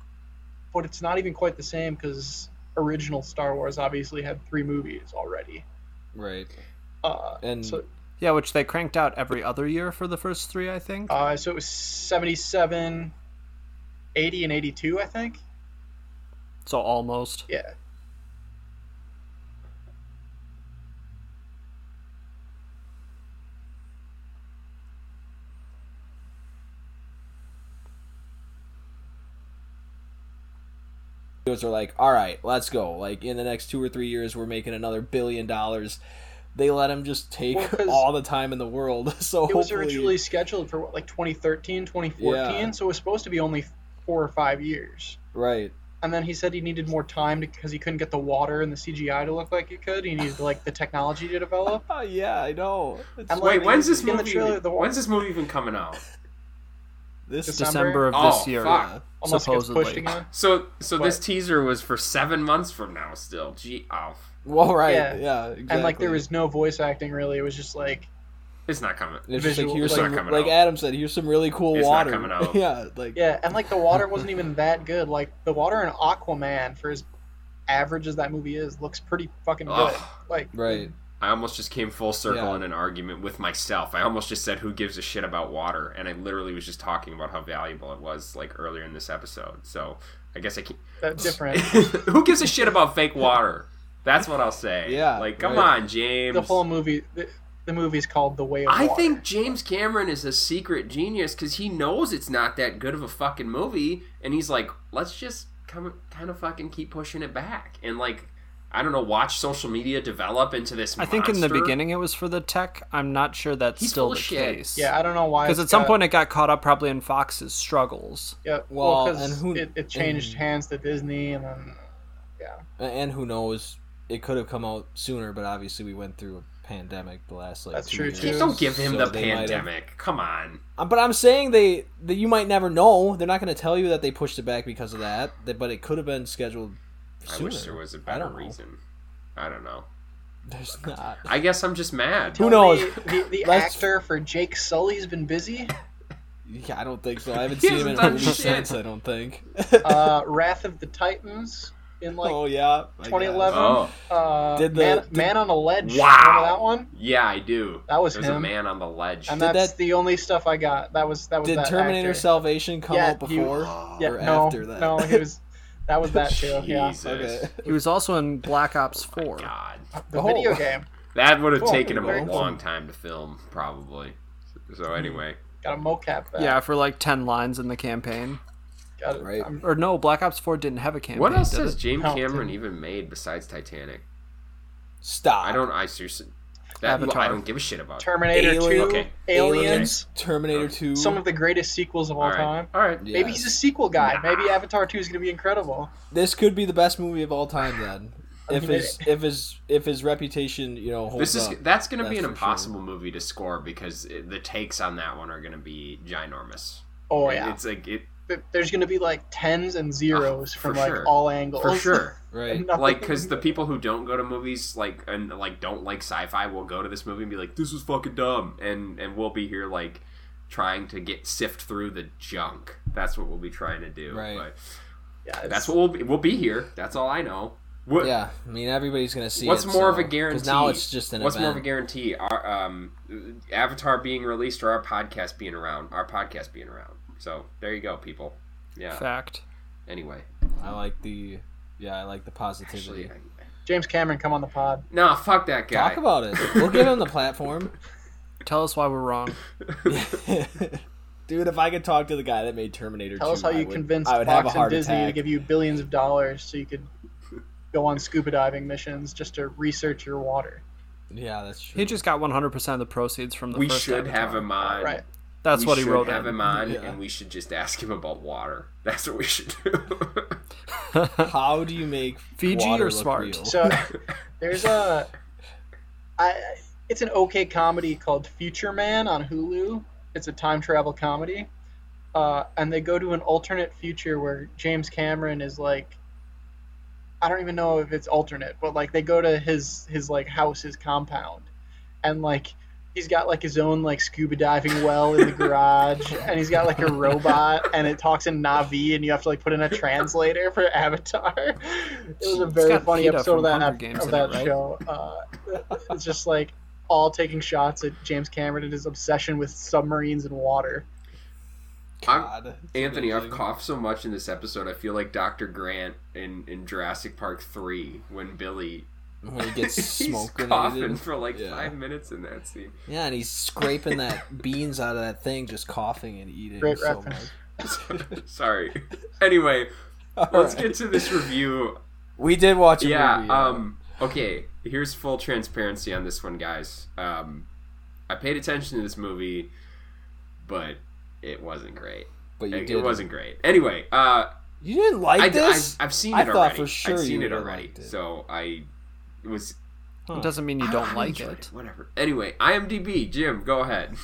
But it's not even quite the same because original Star Wars obviously had three movies already. Right. Uh, And so, Yeah, which they cranked out every other year for the first three, I think. uh, so it was seventy-seven, eighty, and eighty-two, I think. So almost. Yeah. studios are like, all right, let's go. Like in the next two or three years, we're making another billion dollars. They let him just take Well, 'cause all the time in the world. So It was hopefully- originally scheduled for what, like twenty thirteen, twenty fourteen, Yeah. so it was supposed to be only four or five years. right. And then he said he needed more time because he couldn't get the water and the C G I to look like it could. He needed like the technology to develop. Oh yeah, I know. It's I'm wait, like, when's this in the movie? trailer, the wa- when's this movie even coming out? this December? December of Oh, this year. fuck. Yeah. Unless it gets pushed supposedly. again. So, so this What? teaser was for seven months from now. Still, gee, oh, Well, right. Yeah. Yeah. Exactly. And like there was no voice acting really. It was just like it's not coming. It's just like visual- here's it's not some, coming like out. Adam said, here's some really cool It's not water. coming out. Yeah, like yeah, and like the water wasn't even that good. Like the water in Aquaman, for as average as that movie is, looks pretty fucking good. Ugh. Like right. I almost just came full circle Yeah. in an argument with myself. I almost just said, "Who gives a shit about water?" And I literally was just talking about how valuable it was, like earlier in this episode. So I guess I can't. that's different. Who gives a shit about fake water? That's what I'll say. Yeah, Like, come right. on, James. The whole movie, the, the movie's called The Way of I Water. think James Cameron is a secret genius because he knows it's not that good of a fucking movie, and he's like, let's just come, kind of fucking keep pushing it back, and like, I don't know, watch social media develop into this. I think in the monster. beginning it was for the tech. I'm not sure that's He's still full the of shit. case. Yeah, I don't know why. Because it's at some got- point it got caught up probably in Fox's struggles. yeah, Well, well, because and who- it, it changed and- hands to Disney, and then yeah, And who knows? It could have come out sooner, but obviously we went through a pandemic the last like. That's two true, years. too. Just don't give him So the they might have- pandemic. Come on. Uh, But I'm saying they that you might never know. They're not going to tell you that they pushed it back because of that. that- But it could have been scheduled sooner. I wish there was a I better don't know. reason. I don't know. There's not. I guess I'm just mad. Who Tell knows? me The, the Let's- actor for Jake Sully's been busy. Yeah, I don't think so. I haven't He seen him in hasn't a done movie shit. since. I don't think. Uh, Wrath of the Titans in like oh yeah, I twenty guess. eleven. Oh, Uh, Did the- Man, did- Man on a Ledge. Wow. Remember that one? yeah, I do. That was There's a him. man on the ledge. And Did that's that- the only stuff I got. That was that was Did that Terminator actor. Salvation come Yeah, out before Yeah, or no, after that? no, he was. That was that too. Yeah, Jesus. Okay. He was also in Black Ops four. God. the Oh. video game That would have Cool. taken him a Very cool. long time to film, probably. So anyway, got a mocap. Back. Yeah, for like ten lines in the campaign. got it. Right. I'm- Or no, Black Ops four didn't have a campaign. what else did has it? James No, Cameron didn't. even made besides Titanic? Stop. I don't. I seriously. That, Avatar. I don't give a shit about. Terminator Alien- two, Okay. Aliens, Terminator two. some of the greatest sequels of all, All right. time. All right. Yeah. Maybe he's a sequel guy. Nah. Maybe Avatar two is going to be incredible. This could be the best movie of all time then. I If mean, his if his if his reputation, you know, holds This is up. that's going to be That's an for sure. impossible movie to score because it, the takes on that one are going to be ginormous. Oh It- yeah, It's like it Th- there's going to be like tens and zeros Oh, from for like sure. all angles. for sure. Right. Nothing- Like, because the people who don't go to movies, like, and like don't like sci-fi, will go to this movie and be like, "This is fucking dumb," and and we'll be here like trying to get sift through the junk. That's what we'll be trying to do. Right. But yeah, it's- that's what we'll be, we'll be here. That's all I know. What, Yeah, I mean everybody's gonna see. What's it, more of so- a 'cause guarantee? now it's just an What's event. more of a guarantee? Our um, Avatar being released or our podcast being around? Our podcast being around. So there you go, people. Yeah. Fact. Anyway, I like the, yeah, I like the positivity. actually, I, James Cameron, come on the pod. no, fuck that guy. Talk about it. We'll give him the platform. Tell us why we're wrong. Dude, if I could talk to the guy that made Terminator Tell two, us how I you would, convinced I would have a Fox and heart Disney to attack. give you billions of dollars so you could go on scuba diving missions just to research your water. Yeah, that's true. He just got one hundred percent of the proceeds from the We first should Avatar. have him on. Right. That's we what he should wrote have in. him on, Yeah. and we should just ask him about water. That's what we should do. How do you make Fiji water or look smart? real? So there's a, I, it's an okay comedy called Future Man on Hulu. It's a time travel comedy, uh, and they go to an alternate future where James Cameron is like, I don't even know if it's alternate, but like they go to his his like house, his compound, and like he's got like his own like scuba diving well in the garage, and he's got like a robot, and it talks in Na'vi, and you have to like put in a translator for Avatar. It was a very got funny PETA episode of from that Hunger Games of in that it, right? show. Uh, it's just like all taking shots at James Cameron and his obsession with submarines and water. God, it's Anthony, I've amazing. coughed so much in this episode. I feel like Doctor Grant in, in Jurassic Park three when Billy When he gets he's smoke coughing grenaded. for like Yeah. five minutes in that scene. Yeah, and he's scraping that beans out of that thing, just coughing and eating Great so reference. much. Sorry. Anyway, All let's right. get to this review. We did watch a Yeah. movie. Um. Okay. Here's full transparency on this one, guys. Um, I paid attention to this movie, but it wasn't great. but you It, did. it wasn't great. Anyway, uh, You didn't like I, this? I've, I've seen I it thought already. for sure I've seen you it would've already. liked it. So I it was. Huh. It doesn't mean you I- don't I like enjoyed it. Whatever. Anyway, IMDb. Jim, go ahead.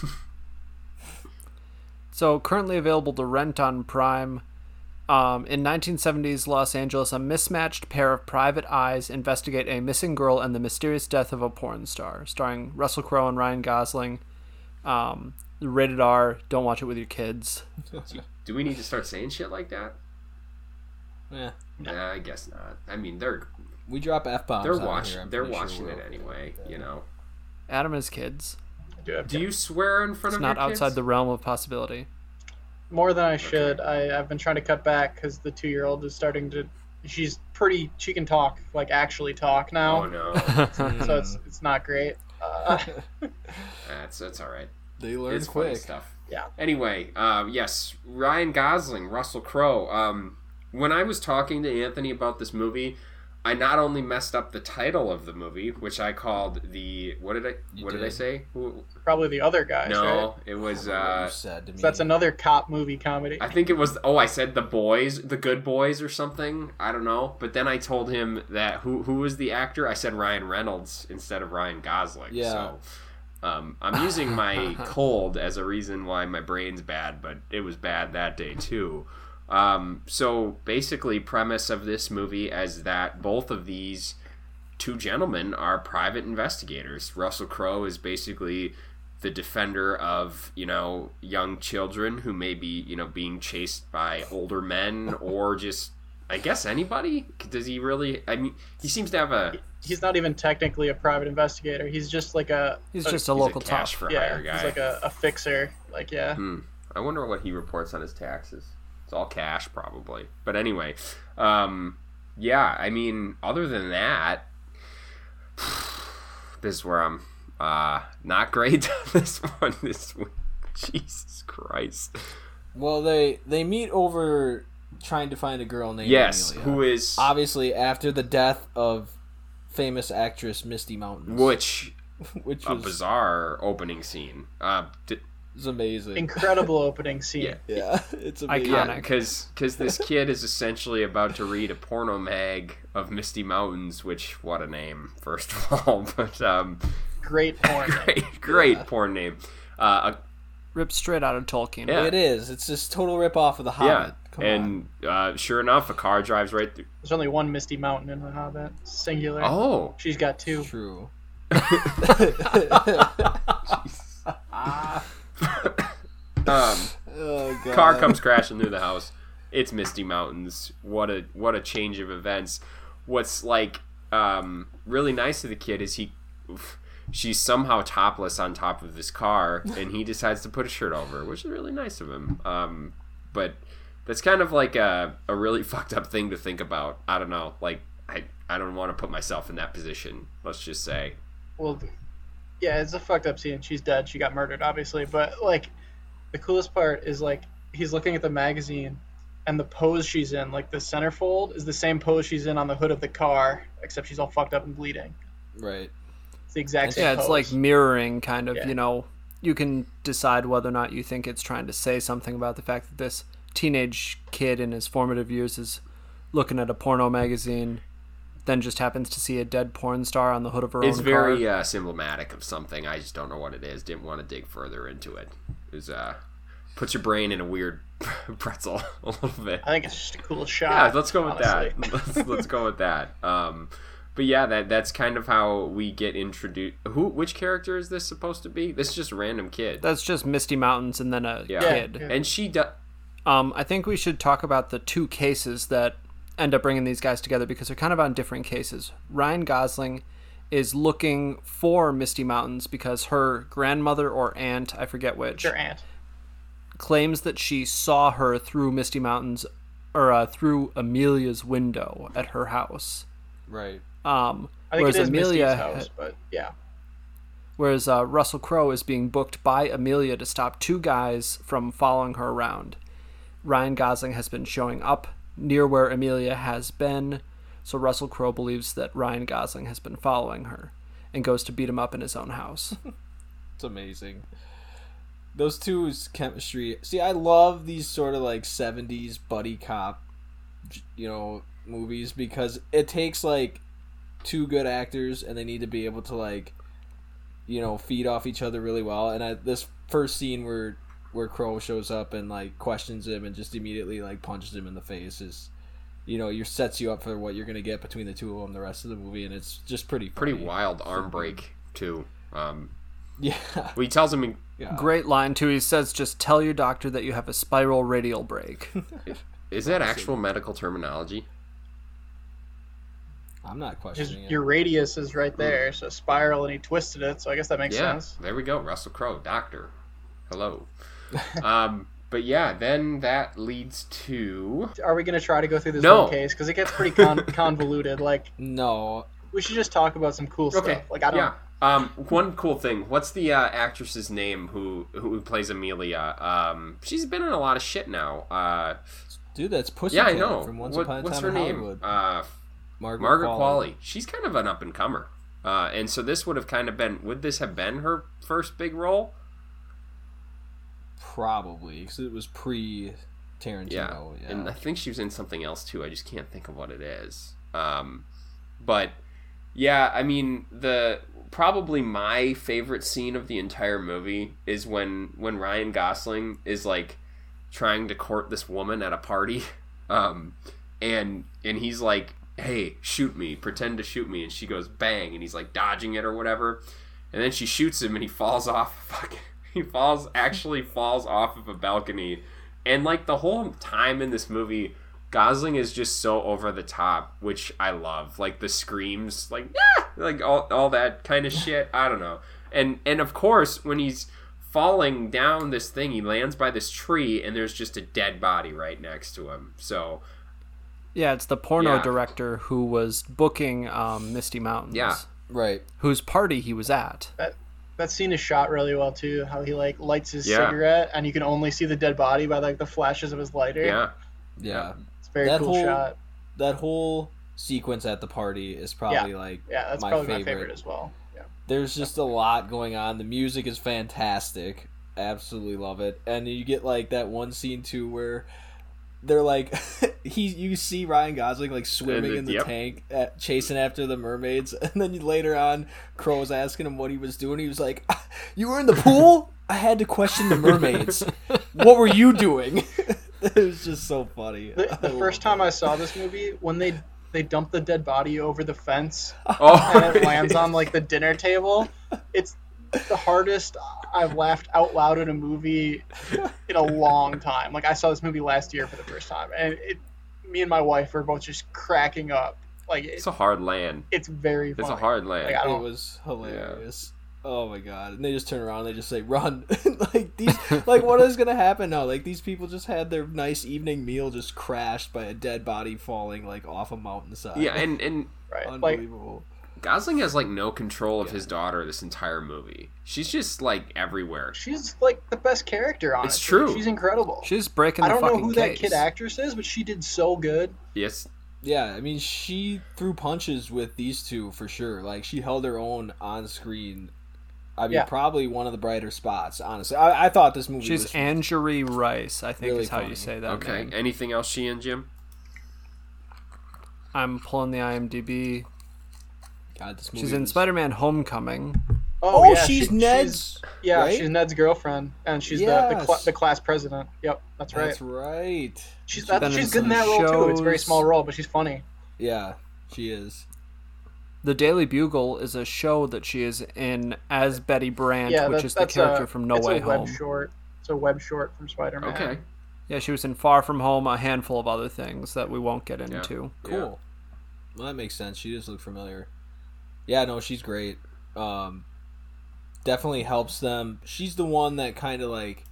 So currently available to rent on Prime. Um, in nineteen seventies Los Angeles, a mismatched pair of private eyes investigate a missing girl and the mysterious death of a porn star, starring Russell Crowe and Ryan Gosling. Um, rated R. Don't watch it with your kids. Do we need to start saying shit like that? Yeah. Nah, I guess not. I mean, they're We drop F bombs. they're out watching Here, I'm they're pretty sure watching we're it okay anyway. with that. You know. Adam has kids. I do have Do you swear in front It's of not your kids? outside the realm of possibility. More than I should. I, I've been trying to cut back because the two-year-old is starting to. She's pretty. She can talk, like actually talk now. Oh no, So it's it's not great. Uh, that's that's all right. They learn It's funny quick. stuff. Yeah. Anyway, um, yes, Ryan Gosling, Russell Crowe. Um, when I was talking to Anthony about this movie, I not only messed up the title of the movie, which I called the what did I You what did I did. say? Who- probably the other guys. no, Right? it was. I don't know what Uh, you said to me. So that's another cop movie comedy. I think it was. Oh, I said the boys, the good boys, or something. I don't know. But then I told him that who who was the actor. I said Ryan Reynolds instead of Ryan Gosling. Yeah. So, um, I'm using my cold as a reason why my brain's bad, but it was bad that day too. Um, so basically, premise of this movie is that both of these two gentlemen are private investigators. Russell Crowe is basically the defender of, you know, young children who may be, you know, being chased by older men or just, I guess, anybody. Does he really? I mean, he seems to have a. He's not even technically a private investigator. He's just like a. He's a- just a he's local a cash top. for yeah. hire guy. He's like a, a fixer. Like yeah. Hmm. I wonder what he reports on his taxes. It's all cash, probably. But anyway, um, yeah. I mean, other than that, this is where I'm uh, not great on this one this week. Jesus Christ. Well, they they meet over trying to find a girl named Yes, Amelia. who is Obviously after the death of famous actress Misty Mountains. which which a was bizarre opening scene. Uh, d- is amazing. Incredible opening scene. Yeah. Yeah, it's amazing. Iconic. Yeah, because this kid is essentially about to read a porno mag of Misty Mountains, which, what a name, first of all. But um, Great porn. great, great Yeah. porn name. Uh, Ripped straight out of Tolkien. Yeah. It is. It's just total rip off of the a, Hobbit. yeah, Come on. and uh, sure enough, a car drives right through. There's only one Misty Mountain in The Hobbit. Singular. Oh, She's got two. True. um, Oh god. car comes crashing through the house. It's Misty Mountains. What a what a change of events. What's like um, really nice of the kid is he, she's somehow topless on top of this car, and he decides to put a shirt over, which is really nice of him. Um, but that's kind of like a a really fucked up thing to think about. I don't know. Like I I don't want to put myself in that position. Let's just say. Well, yeah, it's a fucked up scene. She's dead. She got murdered, obviously. But, like, the coolest part is, like, he's looking at the magazine, and the pose she's in, like, the centerfold, is the same pose she's in on the hood of the car, except she's all fucked up and bleeding. Right. It's the exact same Yeah, it's pose. like mirroring, kind of, Yeah. you know, you can decide whether or not you think it's trying to say something about the fact that this teenage kid in his formative years is looking at a porno magazine, then just happens to see a dead porn star on the hood of her It's own very car. uh, symptomatic of something. I just don't know what it is. Didn't want to dig further into it. It was, uh, puts your brain in a weird pretzel a little bit. I think it's just a cool shot. Yeah, let's go with honestly. that. Let's, let's go with that. Um, but yeah, that that's kind of how we get introduced. Who? Which character is this supposed to be? This is just a random kid. That's just Misty Mountains and then a Yeah. kid. Yeah. And she does. Um, I think we should talk about the two cases that end up bringing these guys together because they're kind of on different cases. Ryan Gosling is looking for Misty Mountains because her grandmother or aunt, I forget which, Your aunt. claims that she saw her through Misty Mountains or uh, through Amelia's window at her house. Right. Um, I think whereas it is Amelia, Misty's house, but yeah. whereas uh, Russell Crowe is being booked by Amelia to stop two guys from following her around. Ryan Gosling has been showing up near where Amelia has been, so Russell Crowe believes that Ryan Gosling has been following her and goes to beat him up in his own house. It's amazing. Those two's chemistry. See, I love these sort of like seventies buddy cop, you know, movies because it takes like two good actors and they need to be able to like, you know, feed off each other really well. And I, this first scene where where Crow shows up and like questions him and just immediately like punches him in the face is, you know, you sets you up for what you're gonna get between the two of them the rest of the movie, and it's just pretty funny. Pretty wild arm break too. Um, Yeah. well, he tells him. Yeah. Great line, too. He says, just tell your doctor that you have a spiral radial break. Is that actual medical terminology? I'm not His, questioning it. your radius is right there, so spiral, and he twisted it, so I guess that makes Yeah, sense. there we go. Russell Crowe, doctor. Hello. um, but yeah, then that leads to. Are we going to try to go through this No. whole case? Because it gets pretty con- convoluted. Like, No. we should just talk about some cool Okay. stuff. Like, I don't Yeah. Um, one cool thing. What's the uh, actress's name who who plays Amelia? Um, she's been in a lot of shit now. Uh, Dude, that's Pussy yeah, I Cat know. from Once What- Upon a what's Time her in name? Hollywood. Uh, Margaret, Margaret Qualley. Qualley. She's kind of an up and comer. Uh, and so this would have kind of been. Would this have been her first big role? Probably, because it was pre Tarantino. Yeah. Yeah. And I think she was in something else too. I just can't think of what it is. Um, but yeah, I mean, the probably my favorite scene of the entire movie is when when Ryan Gosling is like trying to court this woman at a party, um, and and he's like, "Hey, shoot me! Pretend to shoot me!" And she goes, "Bang!" And he's like dodging it or whatever, and then she shoots him, and he falls off. Fucking, he falls actually falls off of a balcony, and like the whole time in this movie, Gosling is just so over the top, which I love. Like the screams, like yeah, like all all that kind of shit. I don't know. And and of course, when he's falling down this thing, he lands by this tree, and there's just a dead body right next to him. So Yeah, it's the porno Yeah. director who was booking um, Misty Mountains. Yeah. Right. Whose party he was at. That that scene is shot really well too. How he like lights his Yeah. cigarette, and you can only see the dead body by like the flashes of his lighter. yeah, Yeah. It's a very That cool whole- shot. That whole sequence at the party is probably like Yeah, that's my probably favorite. my favorite as well. Yeah. There's just a lot going on. The music is fantastic. Absolutely love it. And you get like that one scene too where they're like he you see Ryan Gosling like swimming Uh, in the yep. tank at, chasing after the mermaids, and then later on Crow's asking him what he was doing. He was like, "You were in the pool? I had to question the mermaids. What were you doing?" It was just so funny. The, the I first love time I saw this movie, when they they dump the dead body over the fence Oh, and it lands on like the dinner table, it's the hardest I've laughed out loud in a movie in a long time. Like I saw this movie last year for the first time, and it, me and my wife were both just cracking up. Like it, it's a hard land. it's very funny. It's a hard land. Like, I it don't, was hilarious. Oh my god! And they just turn around and they just say, "Run!" Like these, like what is gonna happen now? Like these people just had their nice evening meal just crashed by a dead body falling like off a mountainside. Yeah, and and right? Like Unbelievable. Gosling has like no control of Yeah. his daughter this entire movie. She's just like everywhere. she's like the best character on It's it. true. She's incredible. She's breaking I the don't know fucking who case. that kid actress is, but she did so good. Yes, Yeah, I mean, she threw punches with these two for sure. Like she held her own on screen. I mean, Yeah. probably one of the brighter spots. Honestly, I, I thought this movie She's was Anjari Rice, I think really is how funny. you say that. okay. name. Anything else, she and Jim? I'm pulling the IMDb. God, this movie She's in was- Spider-Man: Homecoming. Oh, yeah, she's she- Ned's. yeah, right? she's Ned's girlfriend, and she's the the, Yes. cl- the class president. Yep, that's right. That's right. She's She's that, been in she's good in some that role too. It's a very shows. small role, but she's funny. Yeah, she is. The Daily Bugle is a show that she is in as Betty Brant, Yeah, which that, is the that's character a, from No it's Way a web Home. short. It's a web short from Spider-Man. Okay. Yeah, she was in Far From Home, a handful of other things that we won't get into. Cool. Well, that makes sense. She does look familiar. Yeah, no, she's great. Um, definitely helps them. She's the one that kind of like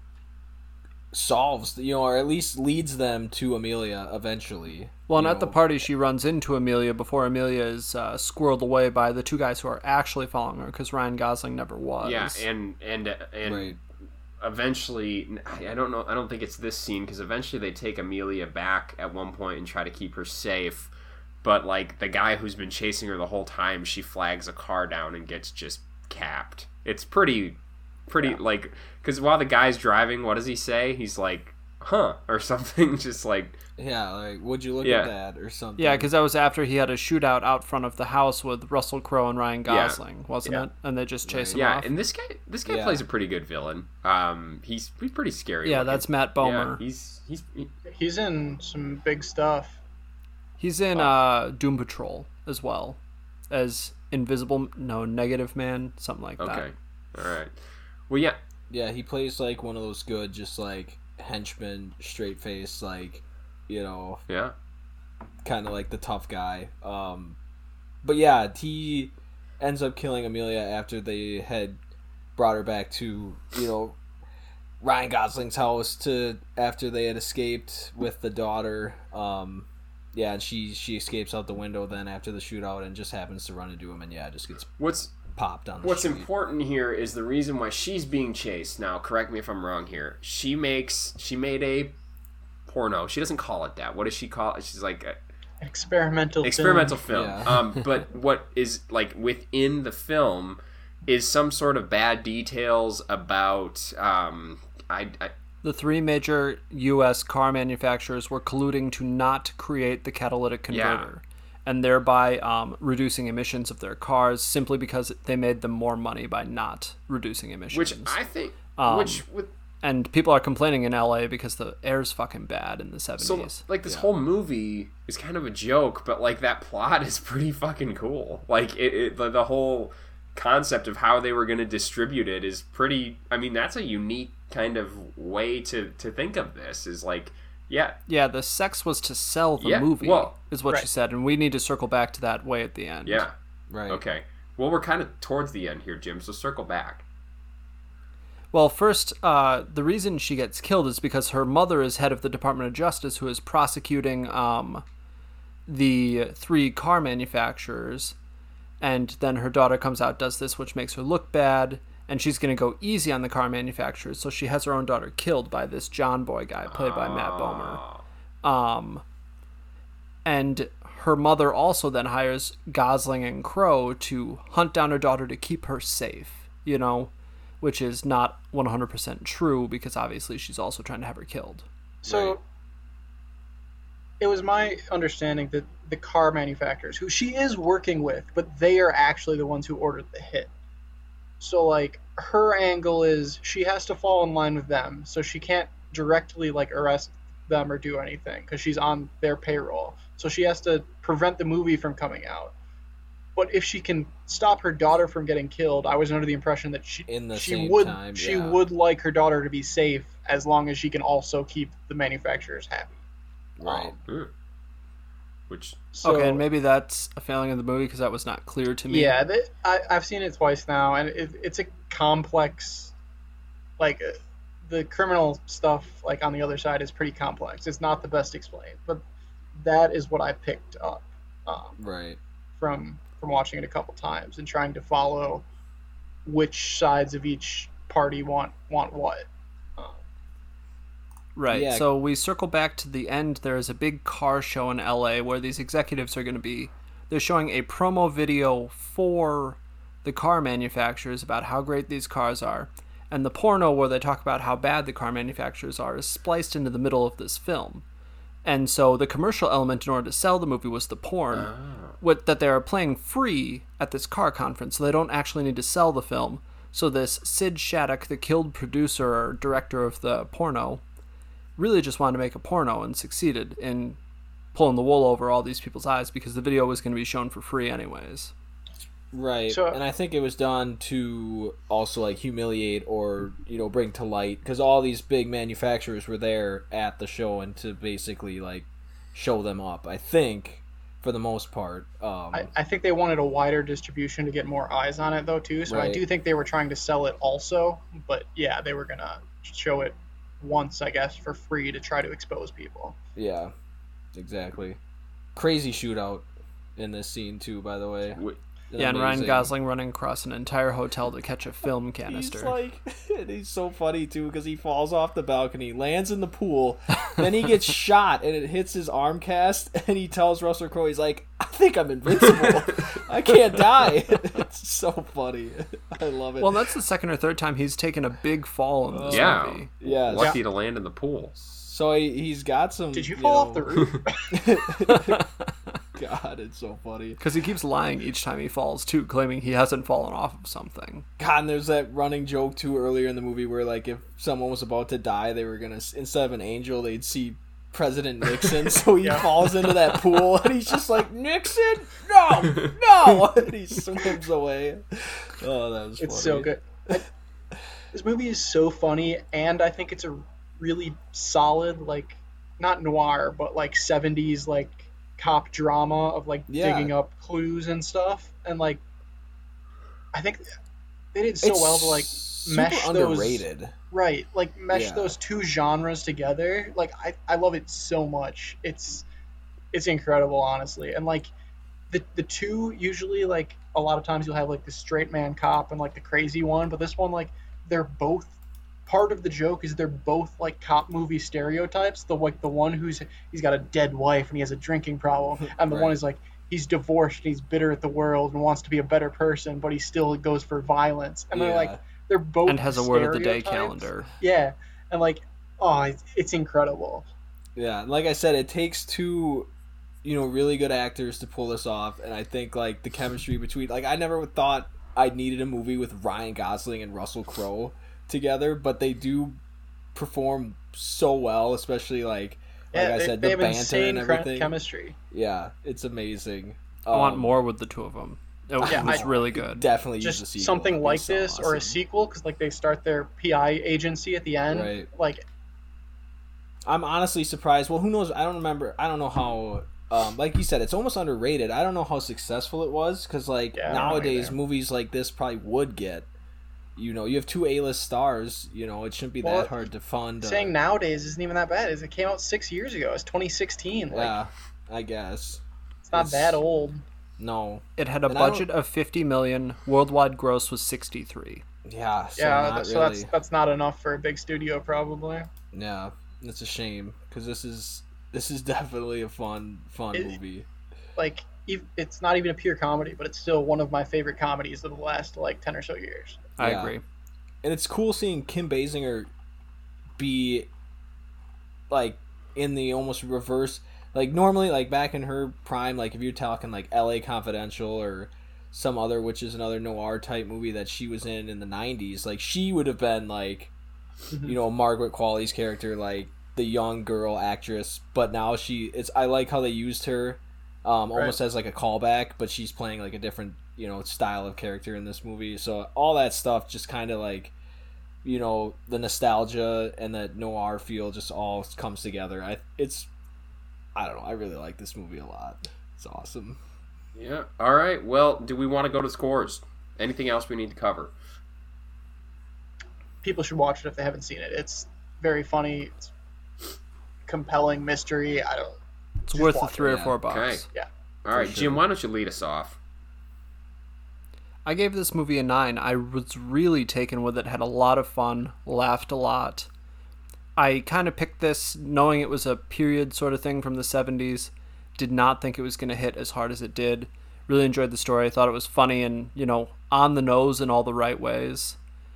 solves, you know, or at least leads them to Amelia eventually. Well, and you at the know. party, she runs into Amelia before Amelia is uh, squirreled away by the two guys who are actually following her, because Ryan Gosling never was. Yeah, and and and Right. eventually, I don't know. I don't think it's this scene because eventually they take Amelia back at one point and try to keep her safe. But like the guy who's been chasing her the whole time, she flags a car down and gets just capped. It's pretty, pretty Yeah. like because while the guy's driving, what does he say? He's like, "Huh," or something, just like. Yeah, like, would you look Yeah. at that or something? Yeah, because that was after he had a shootout out front of the house with Russell Crowe and Ryan Yeah. Gosling, wasn't Yeah. it? And they just chased him Yeah, off. and this guy, this guy Yeah. plays a pretty good villain. Um, he's he's pretty scary. Yeah, looking. that's Matt Yeah, Bomer. he's he's he- He's in some big stuff. He's in Oh. uh, Doom Patrol as well as Invisible, no, Negative Man, something like that. okay. All right. Well, yeah, Yeah, he plays like one of those good, just like henchman, straight face, like, you know, yeah. kind of like the tough guy. Um, but yeah, he ends up killing Amelia after they had brought her back to, you know, Ryan Gosling's house to after they had escaped with the daughter. Um, yeah, and she she escapes out the window then after the shootout and just happens to run into him, and yeah, just gets What's popped on the What's street. important here is the reason why she's being chased. Now, correct me if I'm wrong here. She makes she made a porno. She doesn't call it that. What does she call it? She's like a Experimental. experimental film. film. Yeah. Um, but what is like within the film is some sort of bad details about um, I, I The three major U S car manufacturers were colluding to not create the catalytic converter, and thereby um, reducing emissions of their cars simply because they made them more money by not reducing emissions. which I think Um, which with and people are complaining in L A because the air's fucking bad in the so seventies. like this Yeah. whole movie is kind of a joke, but like that plot is pretty fucking cool. Like it, it the, the whole concept of how they were going to distribute it is pretty. I mean, that's a unique kind of way to to think of this. Is like, yeah, Yeah, the sex was to sell the Yeah, movie, well, is what she right. said, and we need to circle back to that way at the end. yeah, Right. okay. Well, we're kind of towards the end here, Jim. So circle back. Well, first, uh, the reason she gets killed is because her mother is head of the Department of Justice, who is prosecuting um, the three car manufacturers, and then her daughter comes out, does this, which makes her look bad, and she's going to go easy on the car manufacturers, so she has her own daughter killed by this John Boy guy, played by Matt Bomer. Oh. Um, and her mother also then hires Gosling and Crowe to hunt down her daughter to keep her safe, you know, which is not one hundred percent true because obviously she's also trying to have her killed. So Right. it was my understanding that the car manufacturers, who she is working with, but they are actually the ones who ordered the hit. So, like, her angle is she has to fall in line with them, so she can't directly, like, arrest them or do anything because she's on their payroll. So she has to prevent the movie from coming out. But if she can stop her daughter from getting killed, I was under the impression that she In the she same would time, she yeah. would like her daughter to be safe as long as she can also keep the manufacturers happy. Right. Mm. Which So, Okay, and maybe that's a failing of the movie because that was not clear to me. yeah, th I, I've seen it twice now, and it, it's a complex, like, uh, the criminal stuff, like, on the other side is pretty complex. It's not the best explained, but that is what I picked up um, Right. from from watching it a couple times and trying to follow which sides of each party want want what. Um, Right. Yeah. So we circle back to the end. There is a big car show in L A where these executives are going to be. They're showing a promo video for the car manufacturers about how great these cars are. And the porno where they talk about how bad the car manufacturers are is spliced into the middle of this film. And so the commercial element in order to sell the movie was the porn, oh. what, that they are playing free at this car conference. So they don't actually need to sell the film. So this Sid Shattuck, the killed producer or director of the porno, really just wanted to make a porno and succeeded in pulling the wool over all these people's eyes because the video was going to be shown for free anyways. Right. So- and I think it was done to also like humiliate or, you know, bring to light because all these big manufacturers were there at the show and to basically like show them up. I think for the most part. Um, I, I think they wanted a wider distribution to get more eyes on it, though, too. So I Right. do think they were trying to sell it also. But yeah, they were gonna show it once, I guess, for free to try to expose people. yeah, exactly. Crazy shootout in this scene too, by the way. Wait, Yeah, and Ryan Amazing. Gosling running across an entire hotel to catch a film canister. He's like, and he's so funny too because he falls off the balcony, lands in the pool, then he gets shot and it hits his arm cast, and he tells Russell Crowe, he's like, I think I'm invincible. I can't die. It's so funny. I love it. Well, that's the second or third time he's taken a big fall in this Yeah. movie. yeah. lucky to land in the pool. So he, he's got some. Did you fall off know- the roof? God, it's so funny. Because he keeps lying each time he falls, too, claiming he hasn't fallen off of something. God, and there's that running joke too earlier in the movie where like if someone was about to die, they were gonna instead of an angel, they'd see President Nixon. So he Yeah. falls into that pool and he's just like, Nixon, no, no, and he swims away. Oh, that was. It's funny. so good. I, this movie is so funny, and I think it's a really solid, like, not noir, but like seventies, like, cop drama of like Yeah. digging up clues and stuff. And like, I think they did so It's well to like super mesh those underrated. right, like mesh Yeah. those two genres together. Like, I I love it so much. It's it's incredible, honestly. And like the the two usually, like, a lot of times you'll have like the straight man cop and like the crazy one, but this one, like, they're both part of the joke is they're both like cop movie stereotypes. The like the one who's he's got a dead wife and he has a drinking problem, and the Right. one is like he's divorced and he's bitter at the world and wants to be a better person, but he still goes for violence. And they're Yeah. like they're both And has a word of the day stereotypes. calendar. Yeah, and like, oh, it's, it's incredible. Yeah, like I said, it takes two, you know, really good actors to pull this off, and I think like the chemistry between, like, I never thought I needed a movie with Ryan Gosling and Russell Crowe together, but they do perform so well, especially like like Yeah, I they, said, they the have banter insane and cre- everything. chemistry. Yeah, it's amazing. I want Um, more with the two of them. It, Yeah, it was I- really good. Definitely use a Just sequel. something That'd be like so this or a awesome. sequel, because like they start their P I agency at the end. Right. Like, I'm honestly surprised. Well, who knows? I don't remember. I don't know how. Um, like you said, it's almost underrated. I don't know how successful it was because, like, Yeah, I don't know nowadays either. movies like this probably would get. You know, you have two A-list stars. You know, it shouldn't be Well, that hard to fund. uh, saying nowadays isn't even that bad. It came out six years ago. It's twenty sixteen. Like, Yeah, I guess. it's not it's- that old. No. It had a And I don't- budget of fifty million. Worldwide gross was sixty-three. Yeah. So Yeah, not that, so really. that's that's not enough for a big studio, probably. Yeah, it's a shame because this is this is definitely a fun fun It- movie. like ev- it's not even a pure comedy, but it's still one of my favorite comedies of the last like ten or so years. I Yeah. agree. And it's cool seeing Kim Basinger be like in the almost reverse. Like normally, like back in her prime, like if you're talking like L A Confidential or some other, which is another noir type movie that she was in in the nineties, like she would have been like, you know, Margaret Qualley's character, like the young girl actress. But now she, it's I like how they used her, um, almost Right. as like a callback, but she's playing like a different, you know, style of character in this movie. So all that stuff just kind of like, you know, the nostalgia and the noir feel just all comes together. I it's I don't know. I really like this movie a lot. It's awesome. Yeah. All right. Well, do we want to go to scores? Anything else we need to cover? People should watch it if they haven't seen it. It's very funny. It's compelling mystery. I don't. It's Just worth the watch it, three or yeah. four bucks. Okay. Yeah. All right, sure. Jim. Why don't you lead us off? I gave this movie a nine. I was really taken with it. Had a lot of fun. Laughed a lot. I kind of picked this knowing it was a period sort of thing from the seventies. Did not think it was going to hit as hard as it did. Really enjoyed the story. I thought it was funny and, you know, on the nose in all the right ways.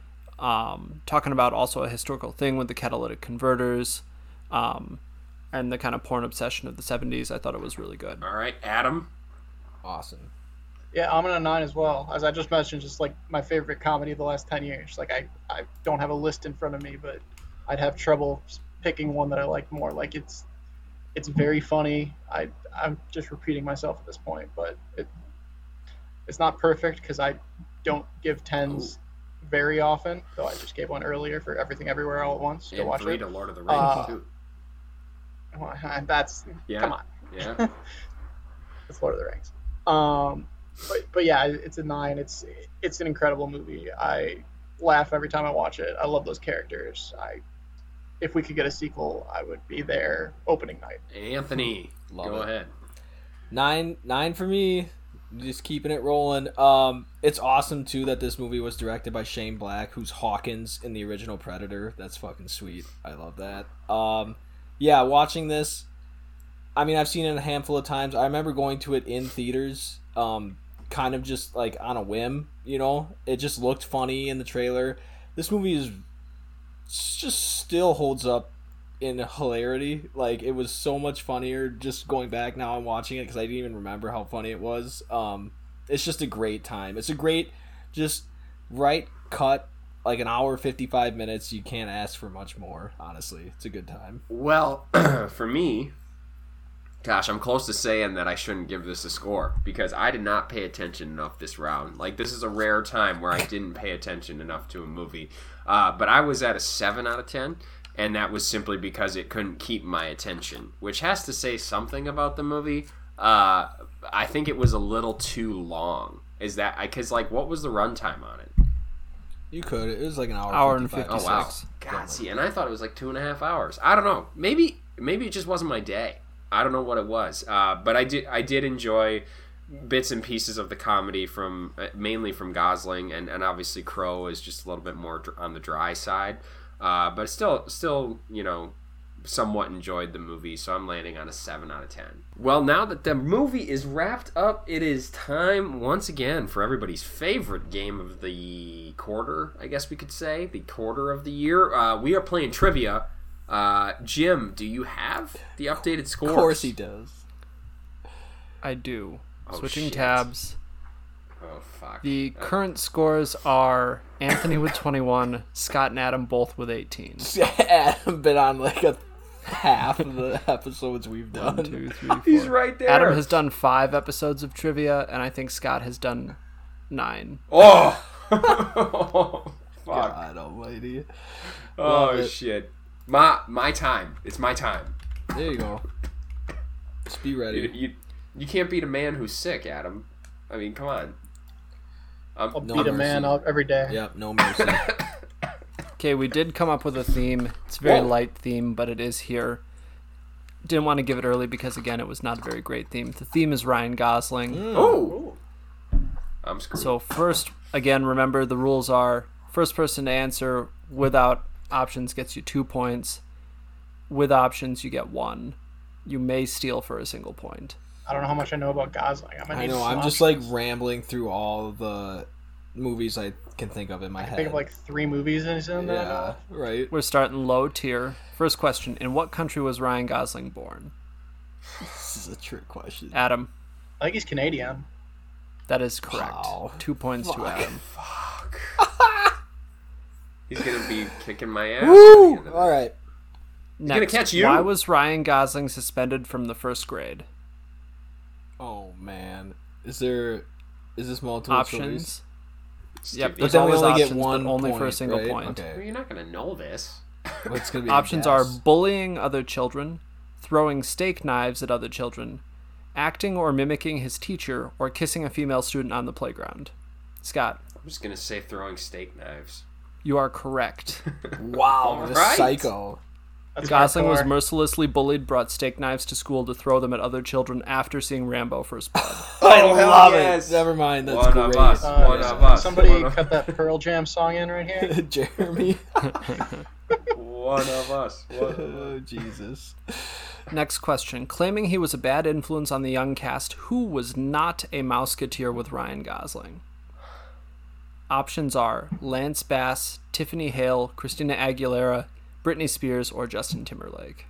Um, talking about also a historical thing with the catalytic converters um, and the kind of porn obsession of the seventies. I thought it was really good. All right, Adam. Awesome. Yeah, I'm in a nine as well. As I just mentioned, just like my favorite comedy of the last ten years. Like I, I don't have a list in front of me, but I'd have trouble picking one that I like more. Like it's, it's very funny. I, I'm just repeating myself at this point, but it, it's not perfect because I don't give tens very often. Though I just gave one earlier for Everything Everywhere All at Once. Go And watch three it. to Lord of the Rings, Uh, too. Well, That's Yeah. come on. Yeah. It's Lord of the Rings. Um, but but yeah, it's a nine. It's it's an incredible movie. I laugh every time I watch it. I love those characters. I if we could get a sequel, I would be there opening night. Anthony, Love go it. ahead. Nine nine for me. Just keeping it rolling. Um, it's awesome too that this movie was directed by Shane Black, who's Hawkins in the original Predator. That's fucking sweet. I love that. Um, yeah, watching this, I mean, I've seen it a handful of times. I remember going to it in theaters, um, kind of just like on a whim. You know, it just looked funny in the trailer. This movie is just still holds up in hilarity. Like, it was so much funnier just going back now and watching it because I didn't even remember how funny it was. Um, it's just a great time. It's a great, just right cut, like an hour fifty-five minutes. You can't ask for much more, honestly. It's a good time. Well, for me, gosh, I'm close to saying that I shouldn't give this a score because I did not pay attention enough this round. Like, this is a rare time where I didn't pay attention enough to a movie. Uh, but I was at a seven out of ten, and that was simply because it couldn't keep my attention, which has to say something about the movie. Uh, I think it was a little too long. Is that because, like, what was the runtime on it? You could. It was like an hour, Hour and fifty-five. Oh wow, fifty-six. God, see, and I thought it was like two and a half hours. I don't know. Maybe maybe it just wasn't my day. I don't know what it was. Uh, but I did I did enjoy bits and pieces of the comedy from uh, mainly from Gosling, and, and obviously Crow is just a little bit more dr- on the dry side. Uh, but still still you know somewhat enjoyed the movie, so I'm landing on a seven out of ten. Well, now that the movie is wrapped up, it is time once again for everybody's favorite game of the quarter, I guess we could say, the quarter of the year. Uh, we are playing trivia. Uh, Jim, do you have the updated scores? Of course he does. I do. Oh, Switching shit. tabs. Oh, fuck. The Uh, current scores are Anthony with twenty-one, Scott and Adam both with eighteen. Adam been on like a half of the episodes we've done. One, two, three, four. He's right there. Adam has done five episodes of trivia, and I think Scott has done nine. Oh! Fuck. God almighty. Oh, Love it. shit. My, my time. It's my time. There you go. Just be ready. You, you, you can't beat a man who's sick, Adam. I mean, come on. Um, I'll No beat a man mercy. up every day. Yep, no mercy. Okay, we did come up with a theme. It's a very Whoa. light theme, but it is here. Didn't want to give it early because, again, it was not a very great theme. The theme is Ryan Gosling. Oh! I'm screwed. So first, again, remember the rules are first person to answer without options gets you two points. With options, you get one. You may steal for a single point. I don't know how much I know about Gosling. I, might I need know. some I'm just like options. rambling through all the movies I can think of in my I head. think of like three movies in that. I yeah, know. right. We're starting low tier. First question: in what country was Ryan Gosling born? This is a trick question. Adam. I think he's Canadian. That is correct. Wow. Two points to Fuck. Adam. Fuck. He's gonna be kicking my ass. Woo! at the end of All it. right. Next, gonna catch you. Why was Ryan Gosling suspended from the first grade? Oh man, is there? Is this multiple Options. choice? Yep, Stupid. But there's then we always only get options, but one only point, for a single right? point. Well, Okay. you're not gonna know this. What's gonna be a Options are guess? bullying other children, throwing steak knives at other children, acting or mimicking his teacher, or kissing a female student on the playground. Scott, I'm just gonna say throwing steak knives. you are correct. Wow, what a Alright. psycho. That's Gosling was hardcore. mercilessly bullied, brought steak knives to school to throw them at other children after seeing Rambo First Blood. I Oh, hell love yes. it. Never mind. That's One great. of us. Uh, One of us. Somebody One of- cut that Pearl Jam song in right here. Jeremy. One of us. One of us. Oh Jesus. Next question. Claiming he was a bad influence on the young cast, who was not a Mouseketeer with Ryan Gosling? Options are Lance Bass, Tiffany Hale, Christina Aguilera, Britney Spears, or Justin Timberlake.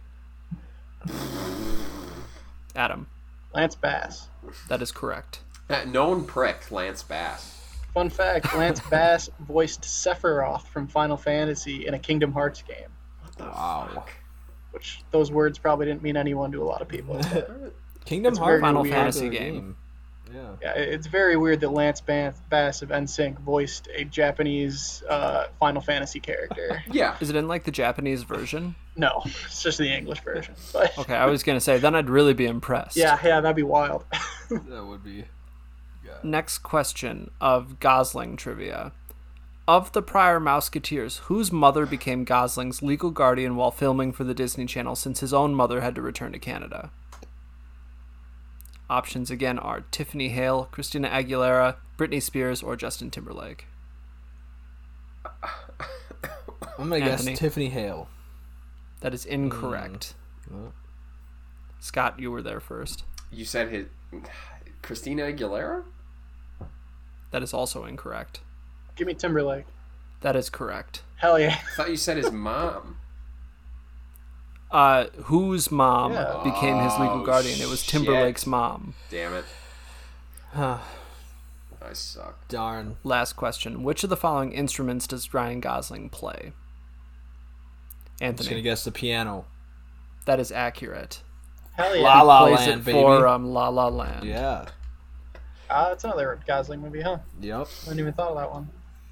Adam, Lance Bass. that is correct. That known prick, Lance Bass. Fun fact: Lance Bass voiced Sephiroth from Final Fantasy in a Kingdom Hearts game. What the Wow. fuck? Which those words probably didn't mean anyone to a lot of people. but Kingdom It's Hearts. very Final weird. Fantasy game. Yeah. yeah, it's very weird that Lance Bass, Bass of N Sync voiced a Japanese uh, Final Fantasy character. Yeah. Is it in like the Japanese version? No, it's just the English version. But Okay, I was gonna say then I'd really be impressed. yeah, yeah, that'd be wild. That would be. Next question of Gosling trivia. Of the prior Mouseketeers, whose mother became Gosling's legal guardian while filming for the Disney Channel since his own mother had to return to Canada? Options again are Tiffany Hale, Christina Aguilera, Britney Spears, or Justin Timberlake. I'm gonna Anthony. guess Tiffany Hale. That is incorrect. Mm. Scott, you were there first. You said his Christina Aguilera? That is also incorrect. Give me Timberlake. That is correct. Hell yeah. I thought you said his mom. Uh, whose mom Yeah. became his legal Oh, guardian? It was shit. Timberlake's mom. Damn it. Huh. I suck. Darn. Last question. Which of the following instruments does Ryan Gosling play? I'm just gonna Anthony. guess the piano. That is accurate. Hell yeah. La La Plays Land, it baby. for um, La La Land. Yeah. Uh, it's another Gosling movie, huh? Yep. I hadn't even thought of that one.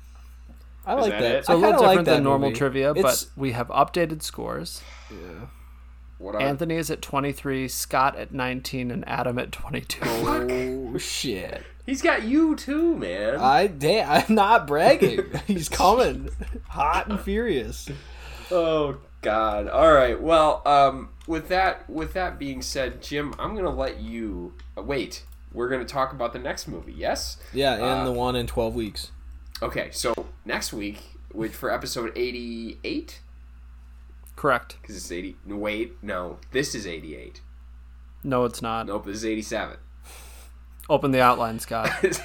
I Is like that that. it? So a I little kinda like different that than normal movie. trivia, It's- but we have updated scores. Yeah. What are Anthony is at twenty-three, Scott at nineteen, and Adam at twenty-two. Oh shit! He's got you too, man. I damn, I'm not bragging. He's coming, hot and furious. Oh God! All right. Well, um, with that with that being said, Jim, I'm gonna let you uh, wait. We're gonna talk about the next movie. Yes. Yeah, and Uh, the one in twelve weeks. Okay. So next week, which for episode eighty-eight, Correct. because it's eighty. No, wait, no, this is eighty-eight. No, it's not. Nope, this is eighty-seven. Open the outline, Scott.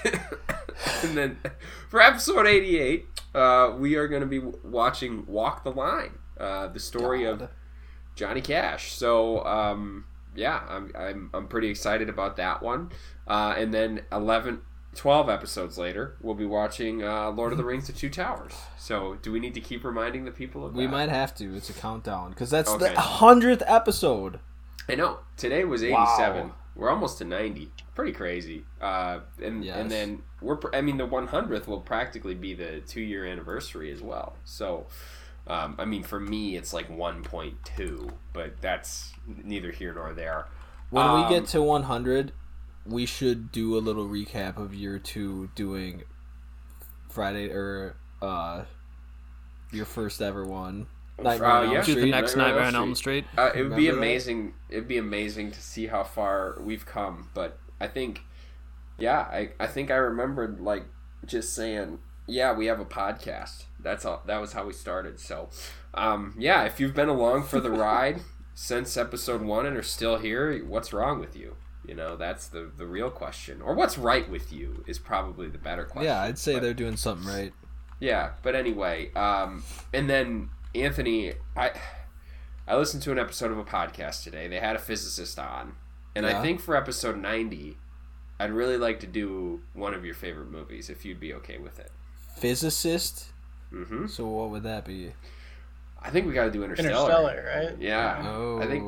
And then for episode eighty-eight, uh, we are going to be watching Walk the Line, uh, the story God. of Johnny Cash. So, um, yeah, I'm, I'm I'm pretty excited about that one. Uh, and then eleven, twelve episodes later, we'll be watching uh, Lord of the Rings: The Two Towers. So, do we need to keep reminding the people of that? We might have to. It's a countdown because that's Okay. the hundredth episode. I know. Today was eighty-seven. Wow. We're almost to ninety. Pretty crazy. Uh, and Yes. and then we're. pr- I mean, the one hundredth will practically be the two year anniversary as well. So, um, I mean, for me, it's like one point two, but that's neither here nor there. When Um, we get to one hundred, we should do a little recap of year two doing Friday or uh your first ever one. Nightmare on Uh, Elm yeah. Do the Street. next Nightmare on Nightmare on Elm Elm Street. Uh, it would be Remember that? amazing. It'd be amazing to see how far we've come. But I think, yeah, I, I think I remembered like just saying, yeah, we have a podcast. That's all. That was how we started. So, um, yeah, if you've been along for the ride since episode one and are still here, what's wrong with you? You know, that's the the real question. Or what's right with you is probably the better question. Yeah, I'd say but, they're doing something right. Yeah, but anyway, um, and then Anthony, I I listened to an episode of a podcast today. They had a physicist on, and Yeah. I think for episode ninety, I'd really like to do one of your favorite movies if you'd be okay with it. Physicist? Mm-hmm. So what would that be? I think we got to do Interstellar. Interstellar, right? Yeah. Oh. I think.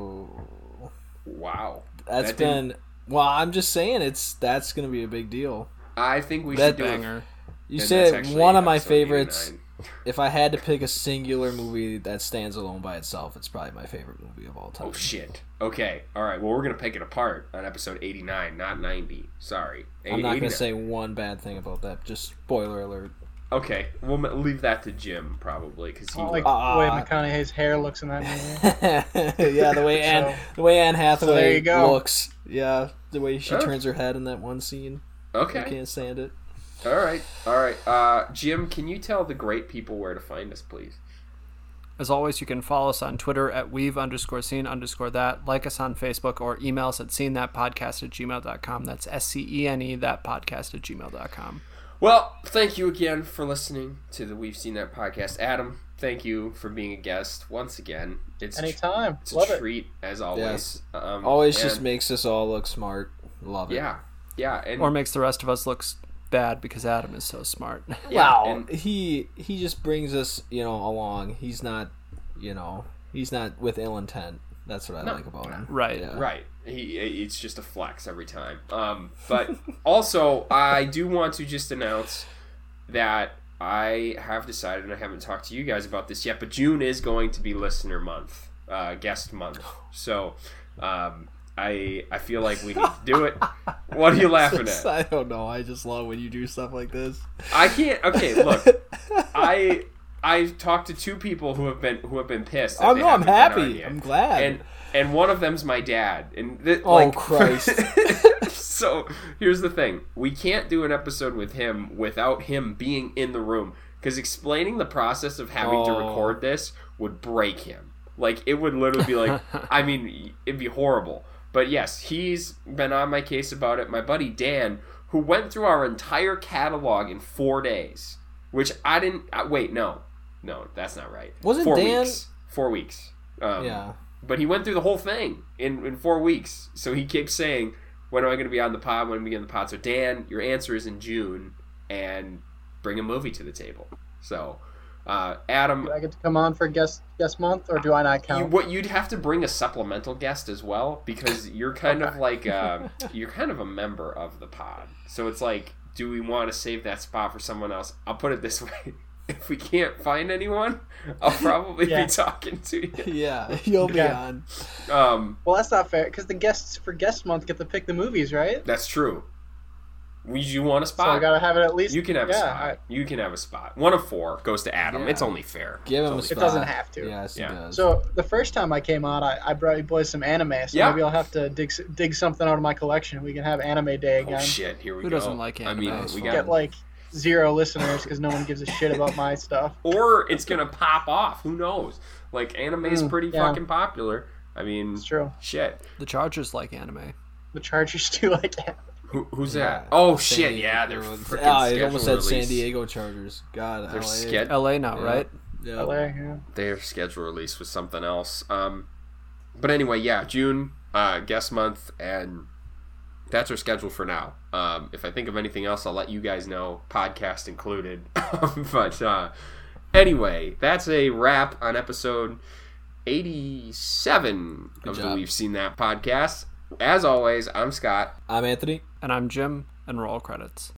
Wow. That's That didn't- been... Well, I'm just saying it's that's going to be a big deal. I think we That should do it. Banger. You And said that's actually one of my episode favorites. eighty-nine. If I had to pick a singular movie that stands alone by itself, it's probably my favorite movie of all time. Oh shit. Okay. All right. Well, we're gonna pick it apart on episode eighty-nine, not ninety. Sorry. I'm not going eighty-nine. to say one bad thing about that. Just spoiler alert. Okay, we'll m- leave that to Jim probably because he. I like Uh, the way McConaughey's hair looks in that movie. Yeah, the way Anne, So- the way Anne Hathaway there you go. looks. Yeah, the way she Oh. turns her head in that one scene. I okay. can't stand it. All right. All right. Uh, Jim, can you tell the great people where to find us, please? As always, you can follow us on Twitter at weave underscore scene underscore that. Like us on Facebook or email us at scene that podcast at gmail dot com. That's S C E N E that podcast at gmail dot com. Well, thank you again for listening to the We've Seen That podcast. Adam, thank you for being a guest once again. It's a, tr- Anytime. it's Love a it. treat as always. Yes. Um, Always and- just makes us all look smart. Love it. yeah, yeah, and Or makes the rest of us look s- bad because Adam is so smart. yeah, Wow, and- he he just brings us, you know, along. He's not, you know, he's not with ill intent. That's what I No. like about him. Right. Yeah. Right. He, it's just a flex every time. Um, but also, I do want to just announce that I have decided, and I haven't talked to you guys about this yet, but June is going to be listener month, uh, guest month. So um, I I feel like we need to do it. What are you laughing at? I don't know. I just love when you do stuff like this. I can't. Okay, look, I I talked to two people who have been who have been pissed. that Oh they no, I'm haven't been on happy. yet. I'm glad. and and one of them's my dad. And th- Oh, like, Christ. So here's the thing: we can't do an episode with him without him being in the room, because explaining the process of having to Oh. record this would break him. Like, it would literally be like, I mean, it'd be horrible. But yes, he's been on my case about it. My buddy Dan, who went through our entire catalog in four days, which I didn't. Uh, wait, no, no, that's not right. Wasn't four Dan- weeks? Four weeks. Um, yeah. But he went through the whole thing in, in four weeks. So he keeps saying, when am I going to be on the pod? When am I going to be on the pod? So, Dan, your answer is in June, and bring a movie to the table. So, uh, Adam, Do I get to come on for guest guest month, or do I not you, count? what you'd have to bring a supplemental guest as well, because you're kind of Okay. like uh, you're kind of a member of the pod. So it's like, do we want to save that spot for someone else? I'll put it this way: if we can't find anyone, I'll probably Yeah. be talking to you. Yeah, you'll be Yeah. on. Um, Well, that's not fair, because the guests for guest month get to pick the movies, right? that's true. Would you want a So spot? I gotta have it at least. You can have a yeah, spot. I- You can have a spot. One of four goes to Adam. Yeah. It's only fair. Give him a It's spot. It doesn't have to. Yes, Yeah. it does. So the first time I came on, I, I brought you boys some anime, so Yeah. maybe I'll have to dig s- dig something out of my collection. We can have anime day only- again. Oh shit! Here we Who go. doesn't like I mean, anime? we Get got. Get like zero listeners because no one gives a shit about my stuff. Or it's gonna pop off. Who knows? Like, anime is Mm, pretty yeah. fucking popular. I mean, It's true. shit. The Chargers like anime. The Chargers do like that. Who, who's Yeah. that? Oh San shit! Diego- Yeah, they're freaking. Ah, I schedule almost said San release. Diego Chargers. God, They're L A. sched- L A now, Yeah. right? Yeah. L A, yeah. Their schedule release was something else. Um, but anyway, yeah, June, uh, guest month, and that's our schedule for now. Um, if I think of anything else, I'll let you guys know, podcast included. but uh, anyway, that's a wrap on episode eighty-seven Good of the job. We've Seen That podcast. As always, I'm Scott. I'm Anthony. And I'm Jim, and roll credits.